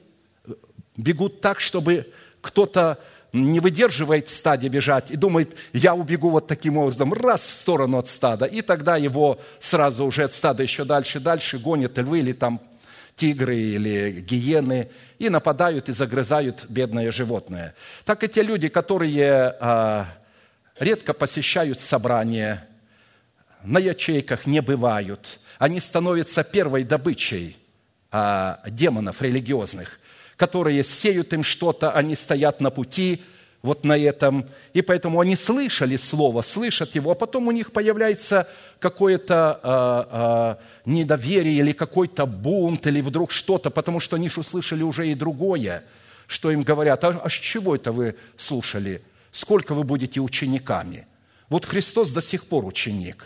бегут так, чтобы кто-то не выдерживает в стаде бежать и думает, я убегу вот таким образом, раз в сторону от стада, и тогда его сразу уже от стада еще дальше, дальше гонят львы или там тигры или гиены и нападают и загрызают бедное животное. Так и те люди, которые а, редко посещают собрания, на ячейках не бывают, они становятся первой добычей а, демонов религиозных, которые сеют им что-то, они стоят на пути вот на этом, и поэтому они слышали слово, слышат его, а потом у них появляется какое-то а, а, недоверие или какой-то бунт, или вдруг что-то, потому что они же услышали уже и другое, что им говорят, а, а с чего это вы слушали? Сколько вы будете учениками? Вот Христос до сих пор ученик.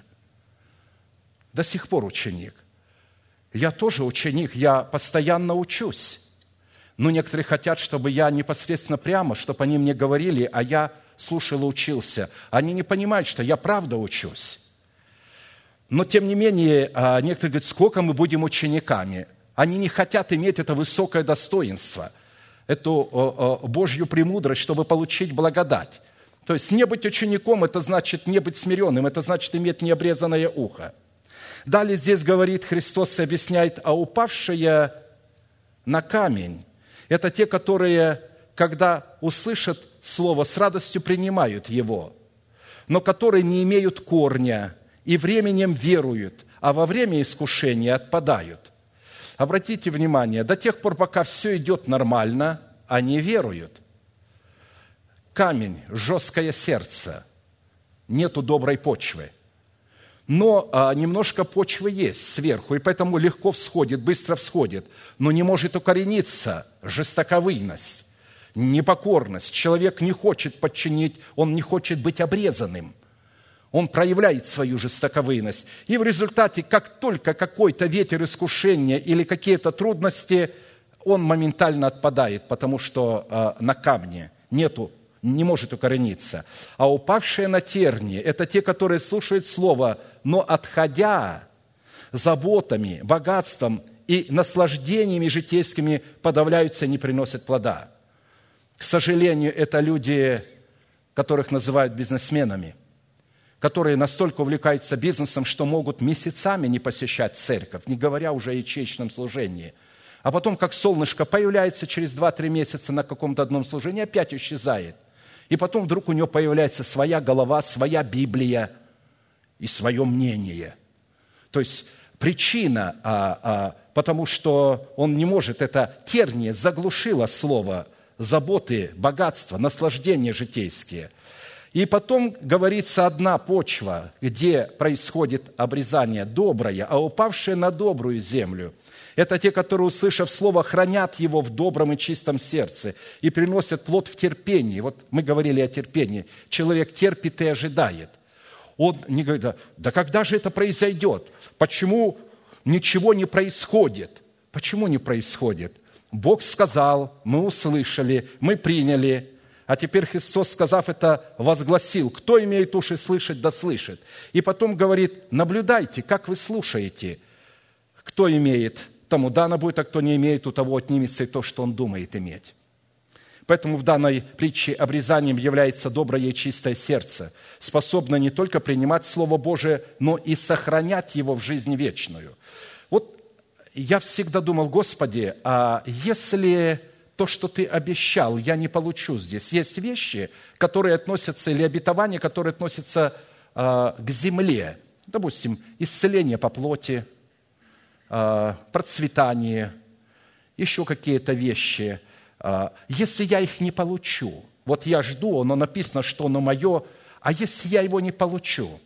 До сих пор ученик. Я тоже ученик, я постоянно учусь. Но некоторые хотят, чтобы я непосредственно прямо, чтобы они мне говорили, а я слушал и учился. Они не понимают, что я правда учусь. Но, тем не менее, некоторые говорят, сколько мы будем учениками. Они не хотят иметь это высокое достоинство. эту Божью премудрость, чтобы получить благодать. То есть не быть учеником – это значит не быть смиренным, это значит иметь необрезанное ухо. Далее здесь говорит Христос и объясняет, а упавшие на камень – это те, которые, когда услышат Слово, с радостью принимают его, но которые не имеют корня и временем веруют, а во время искушения отпадают. Обратите внимание, до тех пор, пока все идет нормально, они веруют. Камень, жесткое сердце, нету доброй почвы. Но а, немножко почвы есть сверху, и поэтому легко всходит, быстро всходит, но не может укорениться жестоковыйность, непокорность. Человек не хочет подчинить, он не хочет быть обрезанным. Он проявляет свою жестоковыйность. И в результате, как только какой-то ветер искушения или какие-то трудности, он моментально отпадает, потому что а, на камне нету, не может укорениться. А упавшие на тернии – это те, которые слушают Слово, но отходя заботами, богатством и наслаждениями житейскими подавляются и не приносят плода. К сожалению, это люди, которых называют бизнесменами, которые настолько увлекаются бизнесом, что могут месяцами не посещать церковь, не говоря уже о ячеичном служении. А потом, как солнышко, появляется через два-три месяца на каком-то одном служении, опять исчезает. И потом вдруг у него появляется своя голова, своя Библия и свое мнение. То есть причина, а, а, потому что он не может, это терние заглушило слово, заботы, богатства, наслаждения житейские. И потом говорится одна почва, где происходит обрезание, доброе, а упавшие на добрую землю – это те, которые, услышав слово, хранят его в добром и чистом сердце и приносят плод в терпении. Вот мы говорили о терпении. Человек терпит и ожидает. Он не говорит, да, да когда же это произойдет? Почему ничего не происходит? Почему не происходит? Бог сказал, мы услышали, мы приняли. А теперь Христос, сказав это, возгласил: кто имеет уши слышать, да слышит. И потом говорит: наблюдайте, как вы слушаете. Кто имеет, тому дано будет, а кто не имеет, у того отнимется и то, что он думает иметь. Поэтому в данной притче обрезанием является доброе и чистое сердце, способное не только принимать Слово Божие, но и сохранять его в жизнь вечную. Вот я всегда думал: Господи, а если то, что Ты обещал, я не получу здесь? Есть вещи, которые относятся, или обетования, которые относятся э, к земле. Допустим, исцеление по плоти, процветание, еще какие-то вещи. Если я их не получу, вот я жду, оно написано, что оно мое, а если я его не получу?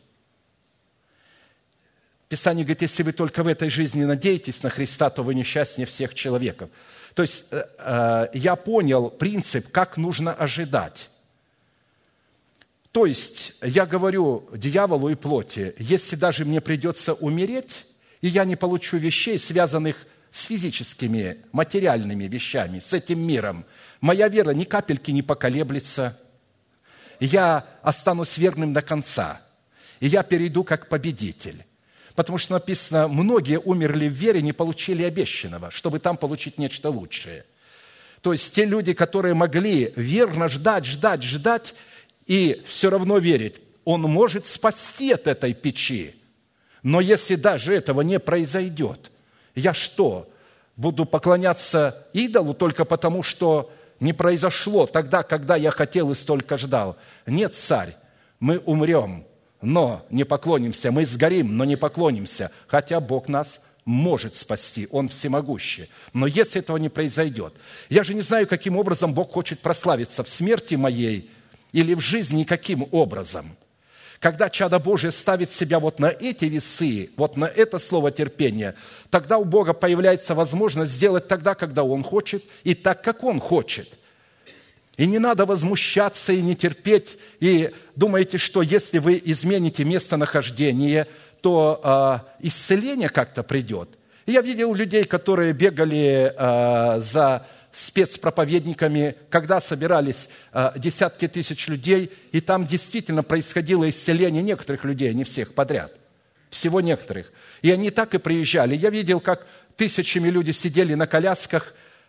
Писание говорит, если вы только в этой жизни надеетесь на Христа, то вы несчастнее всех человеков. То есть я понял принцип, как нужно ожидать. То есть я говорю дьяволу и плоти: если даже мне придется умереть, и я не получу вещей, связанных с физическими, материальными вещами, с этим миром, моя вера ни капельки не поколеблется, я останусь верным до конца, и я перейду как победитель. Потому что написано, многие умерли в вере, не получили обещанного, чтобы там получить нечто лучшее. То есть те люди, которые могли верно ждать, ждать, ждать, и все равно верить, он может спасти от этой печи. Но если даже этого не произойдет, я что, буду поклоняться идолу только потому, что не произошло тогда, когда я хотел и столько ждал? Нет, царь, мы умрем, но не поклонимся, мы сгорим, но не поклонимся, хотя Бог нас может спасти, Он всемогущий. Но если этого не произойдет, я же не знаю, каким образом Бог хочет прославиться, в смерти моей или в жизни, каким образом. Когда чадо Божие ставит себя вот на эти весы, вот на это слово терпения, тогда у Бога появляется возможность сделать тогда, когда Он хочет, и так, как Он хочет. И не надо возмущаться и не терпеть, и думаете, что если вы измените местонахождение, то э, исцеление как-то придет. И я видел людей, которые бегали э, за спецпроповедниками, когда собирались э, десятки тысяч людей, и там действительно происходило исцеление некоторых людей, не всех подряд, всего некоторых. И они так и приезжали. Я видел, как тысячами люди сидели на колясках,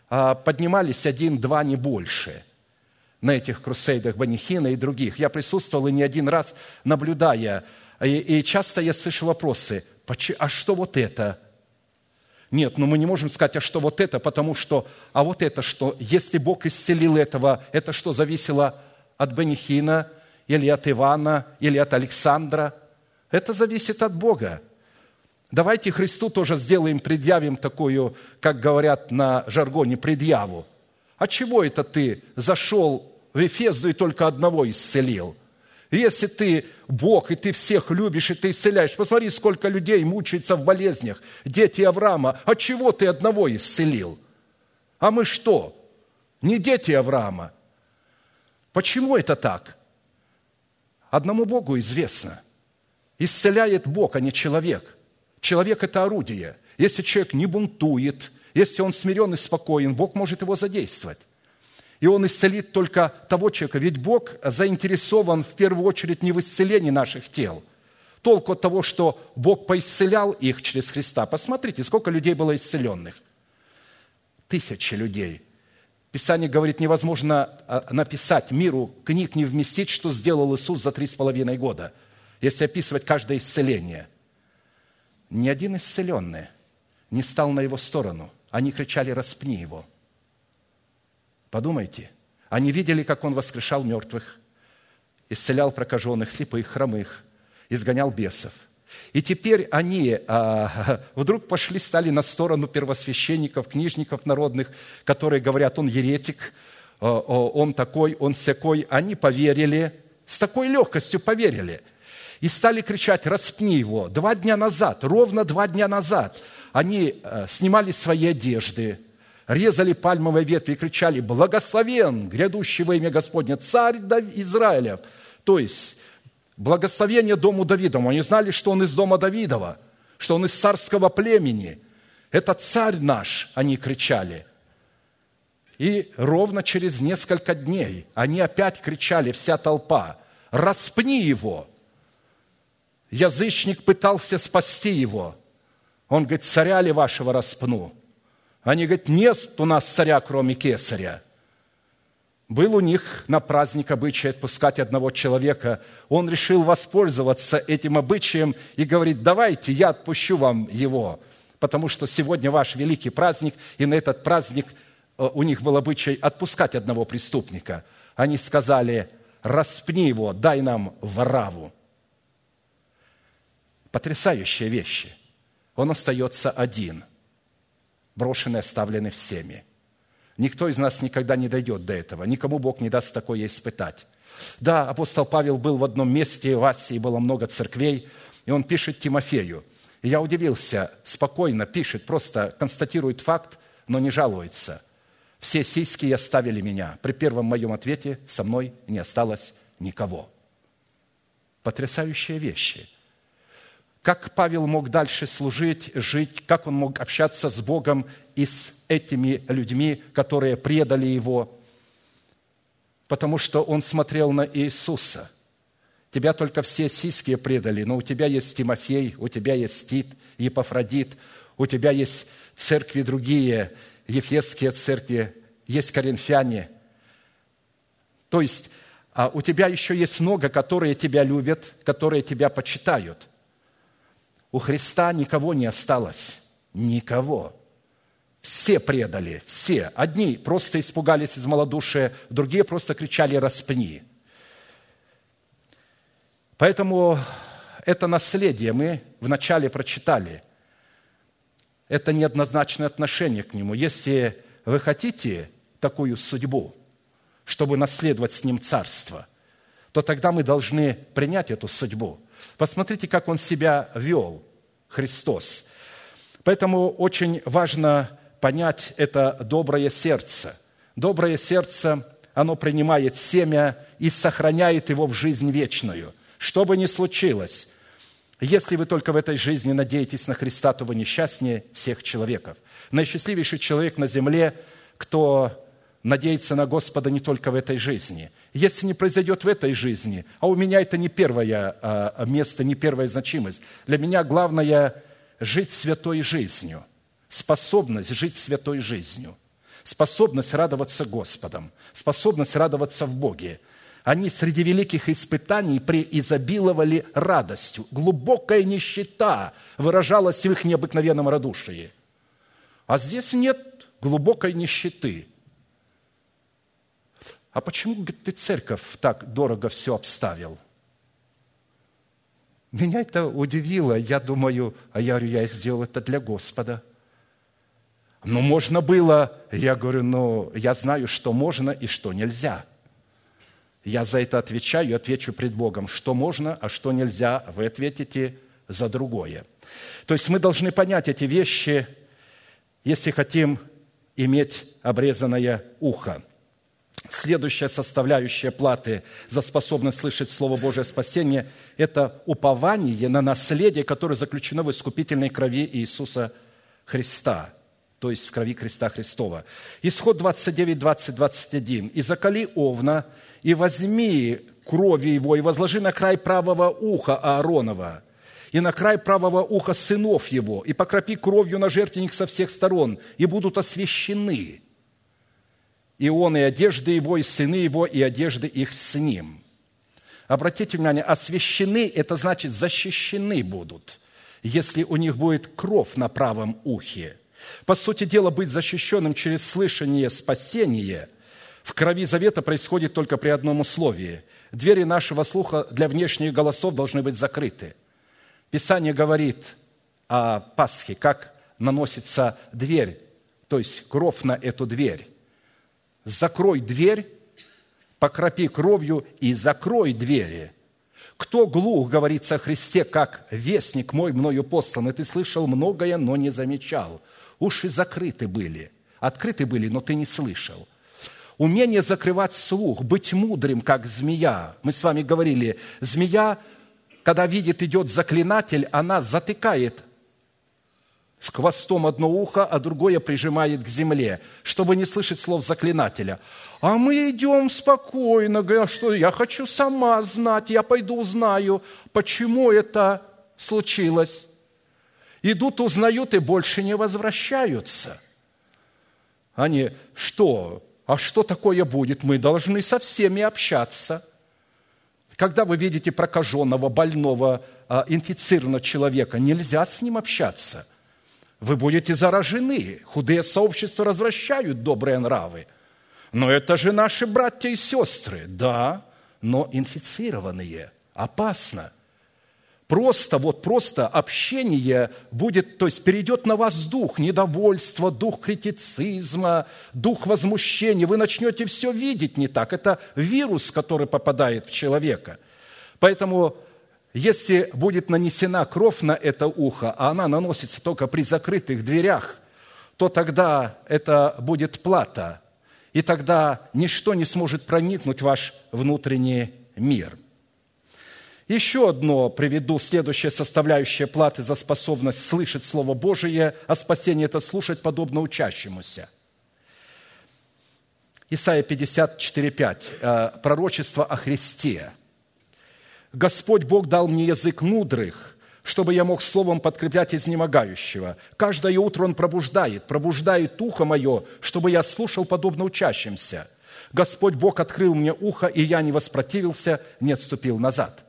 поднимались один-два, не больше, на этих крусейдах Бени Хинна и других. Я присутствовал и не один раз, наблюдая, и, и часто я слышу вопросы: а что вот это? Нет, ну мы не можем сказать, а что вот это, потому что, а вот это что? Если Бог исцелил этого, это что, зависело от Бени Хинна, или от Ивана, или от Александра? Это зависит от Бога. Давайте Христу тоже сделаем, предъявим такую, как говорят на жаргоне, предъяву. А чего это ты зашел в Эфесду и только одного исцелил? Если ты Бог, и ты всех любишь, и ты исцеляешь, посмотри, сколько людей мучается в болезнях, дети Авраама, а чего ты одного исцелил? А мы что? Не дети Авраама. Почему это так? Одному Богу известно. Исцеляет Бог, а не человек. Человек – это орудие. Если человек не бунтует, если он смирен и спокоен, Бог может его задействовать. И Он исцелит только того человека. Ведь Бог заинтересован в первую очередь не в исцелении наших тел. Толку от того, что Бог поисцелял их через Христа. Посмотрите, сколько людей было исцеленных. Тысячи людей. Писание говорит, невозможно написать миру, книг не вместить, что сделал Иисус за три с половиной года, если описывать каждое исцеление. Ни один исцеленный не стал на Его сторону. Они кричали: «Распни Его». Подумайте, они видели, как Он воскрешал мертвых, исцелял прокаженных, слепых, хромых, изгонял бесов. И теперь они а, вдруг пошли, стали на сторону первосвященников, книжников народных, которые говорят: он еретик, он такой, он сякой. Они поверили, с такой легкостью поверили. И стали кричать: «Распни его». Два дня назад, ровно два дня назад, они снимали свои одежды, резали пальмовые ветви и кричали: «Благословен грядущий во имя Господне, царь Израилев». То есть, благословение дому Давидову. Они знали, что он из дома Давидова, что он из царского племени. Это царь наш, они кричали. И ровно через несколько дней они опять кричали, вся толпа: «Распни его». Язычник пытался спасти его. Он говорит: «Царя ли вашего распну?» Они говорят: «Нет у нас царя, кроме кесаря». Был у них на праздник обычай отпускать одного человека. Он решил воспользоваться этим обычаем и говорит: «Давайте, я отпущу вам его, потому что сегодня ваш великий праздник». И на этот праздник у них был обычай отпускать одного преступника. Они сказали: «Распни его, дай нам Варавву». Потрясающие вещи. Он остается один, брошенный, оставленный всеми. Никто из нас никогда не дойдет до этого. Никому Бог не даст такое испытать. Да, апостол Павел был в одном месте, в Асии было много церквей, и он пишет Тимофею. И я удивился, спокойно пишет, просто констатирует факт, но не жалуется. «Все сиськи оставили меня. При первом моем ответе со мной не осталось никого». Потрясающие вещи. Как Павел мог дальше служить, жить, как он мог общаться с Богом и с этими людьми, которые предали его, потому что он смотрел на Иисуса. Тебя только все сиськи предали, но у тебя есть Тимофей, у тебя есть Тит, Епафродит, у тебя есть церкви другие, ефесские церкви, есть коринфяне. То есть у тебя еще есть много, которые тебя любят, которые тебя почитают. У Христа никого не осталось. Никого. Все предали, все. Одни просто испугались из малодушия, другие просто кричали: «Распни». Поэтому это наследие мы вначале прочитали. Это неоднозначное отношение к нему. Если вы хотите такую судьбу, чтобы наследовать с ним царство, то тогда мы должны принять эту судьбу. Посмотрите, как он себя вел, Христос. Поэтому очень важно понять это доброе сердце. Доброе сердце, оно принимает семя и сохраняет его в жизнь вечную. Что бы ни случилось, если вы только в этой жизни надеетесь на Христа, то вы несчастнее всех человеков. Наисчастливейший человек на земле, кто надеяться на Господа не только в этой жизни. Если не произойдет в этой жизни, а у меня это не первое место, не первая значимость. Для меня главное – жить святой жизнью, способность жить святой жизнью. способность радоваться Господом, способность радоваться в Боге. Они среди великих испытаний преизобиловали радостью. Глубокая нищета выражалась в их необыкновенном радушии. А здесь нет глубокой нищеты. А почему, говорит, ты, церковь, так дорого все обставил? Меня это удивило. Я думаю, а я говорю, я сделал это для Господа. Ну, можно было. Я говорю, ну, я знаю, что можно и что нельзя. Я за это отвечаю, отвечу пред Богом, что можно, а что нельзя. Вы ответите за другое. То есть мы должны понять эти вещи, если хотим иметь обрезанное ухо. Следующая составляющая платы за способность слышать Слово Божие спасения – это упование на наследие, которое заключено в искупительной крови Иисуса Христа, то есть в крови креста Христова. Исход двадцать девять, двадцать, двадцать один. «И заколи овна, и возьми крови его, и возложи на край правого уха Ааронова, и на край правого уха сынов его, и покропи кровью на жертвенник со всех сторон, и будут освящены. И он, и одежды его, и сыны его, и одежды их с ним». Обратите внимание, освящены – это значит защищены будут, если у них будет кровь на правом ухе. По сути дела, быть защищенным через слышание спасения в крови завета происходит только при одном условии. Двери нашего слуха для внешних голосов должны быть закрыты. Писание говорит о Пасхе, как наносится дверь, то есть кровь на эту дверь. Закрой дверь, покропи кровью и закрой двери. Кто глух, говорится о Христе, как вестник мой мною послан, и ты слышал многое, но не замечал. Уши закрыты были, открыты были, но ты не слышал. Умение закрывать слух, быть мудрым, как змея. Мы с вами говорили, змея, когда видит, идет заклинатель, она затыкает с хвостом одно ухо, а другое прижимает к земле, чтобы не слышать слов заклинателя. А мы идем спокойно, говоря, что я хочу сама знать, я пойду узнаю, почему это случилось. Идут, узнают и больше не возвращаются. Они, что? А что такое будет? Мы должны со всеми общаться. Когда вы видите прокаженного, больного, инфицированного человека, нельзя с ним общаться. Вы будете заражены. Худые сообщества развращают добрые нравы. Но это же наши братья и сестры. Да, но инфицированные. Опасно. Просто, вот просто общение будет, то есть перейдет на вас дух недовольства, дух критицизма, дух возмущения. Вы начнете все видеть не так. Это вирус, который попадает в человека. Поэтому, если будет нанесена кровь на это ухо, а она наносится только при закрытых дверях, то тогда это будет плата, и тогда ничто не сможет проникнуть в ваш внутренний мир. Еще одно приведу, следующая составляющая платы за способность слышать Слово Божие, а спасение – это слушать подобно учащемуся. Исайя пятьдесят четыре пять, пророчество о Христе. «Господь Бог дал мне язык мудрых, чтобы я мог словом подкреплять изнемогающего. Каждое утро Он пробуждает, пробуждает ухо мое, чтобы я слушал подобно учащимся. Господь Бог открыл мне ухо, и я не воспротивился, не отступил назад».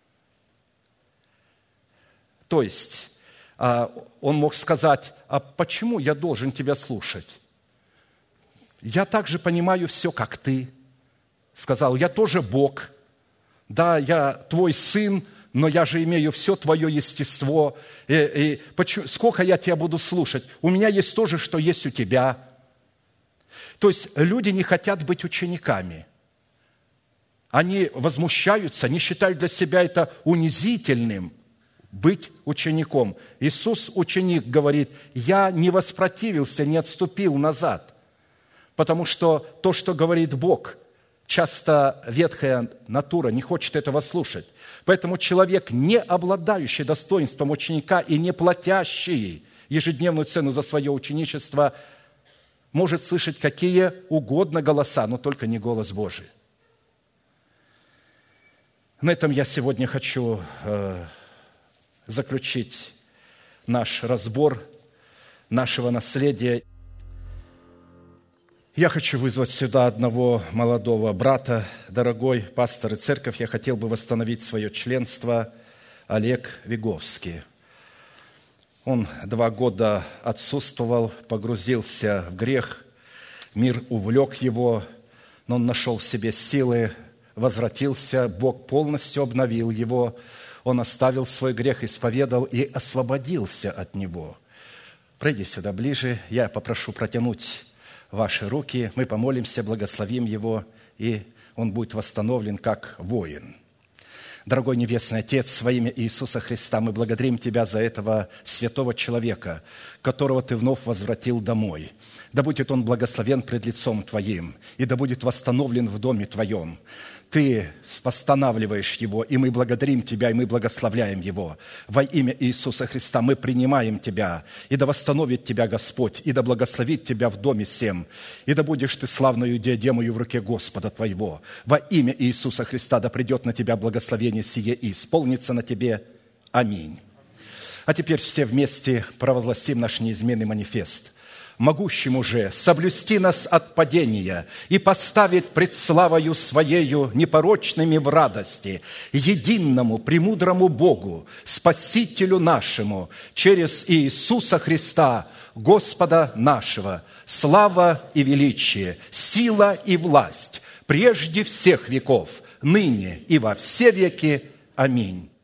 То есть он мог сказать, а почему я должен тебя слушать? Я также понимаю все, как ты. Сказал, я тоже Бог. Да, я твой сын, но я же имею все твое естество. И, и почему, сколько я тебя буду слушать? У меня есть то же, что есть у тебя. То есть люди не хотят быть учениками. Они возмущаются, они считают для себя это унизительным. Быть учеником. Иисус, ученик, говорит, я не воспротивился, не отступил назад, потому что то, что говорит Бог, часто ветхая натура не хочет этого слушать. Поэтому человек, не обладающий достоинством ученика и не платящий ежедневную цену за свое ученичество, может слышать какие угодно голоса, но только не голос Божий. На этом я сегодня хочу э, заключить наш разбор нашего наследия. Я хочу вызвать сюда одного молодого брата, дорогой пастор и церковь. Я хотел бы восстановить свое членство, Олег Виговский. Он два года отсутствовал, погрузился в грех, мир увлек его, но он нашел в себе силы, возвратился, Бог полностью обновил его, он оставил свой грех, исповедал и освободился от него. Пройди сюда ближе, я попрошу протянуть ваши руки, мы помолимся, благословим его, и он будет восстановлен как воин. Дорогой Небесный Отец, во имя Иисуса Христа, мы благодарим Тебя за этого святого человека, которого Ты вновь возвратил домой. Да будет он благословен пред лицом Твоим, и да будет восстановлен в доме Твоем. Ты восстанавливаешь его, и мы благодарим Тебя, и мы благословляем его. Во имя Иисуса Христа мы принимаем Тебя, и да восстановит Тебя Господь, и да благословит Тебя в доме всем, и да будешь Ты славною диадемою в руке Господа Твоего. Во имя Иисуса Христа да придет на Тебя благословение сие и исполнится на Тебе. Аминь. А теперь все вместе провозгласим наш неизменный манифест. Могущему же соблюсти нас от падения и поставить пред славою Своею непорочными в радости, единому, премудрому Богу, Спасителю нашему, через Иисуса Христа, Господа нашего, слава и величие, сила и власть, прежде всех веков, ныне и во все веки. Аминь.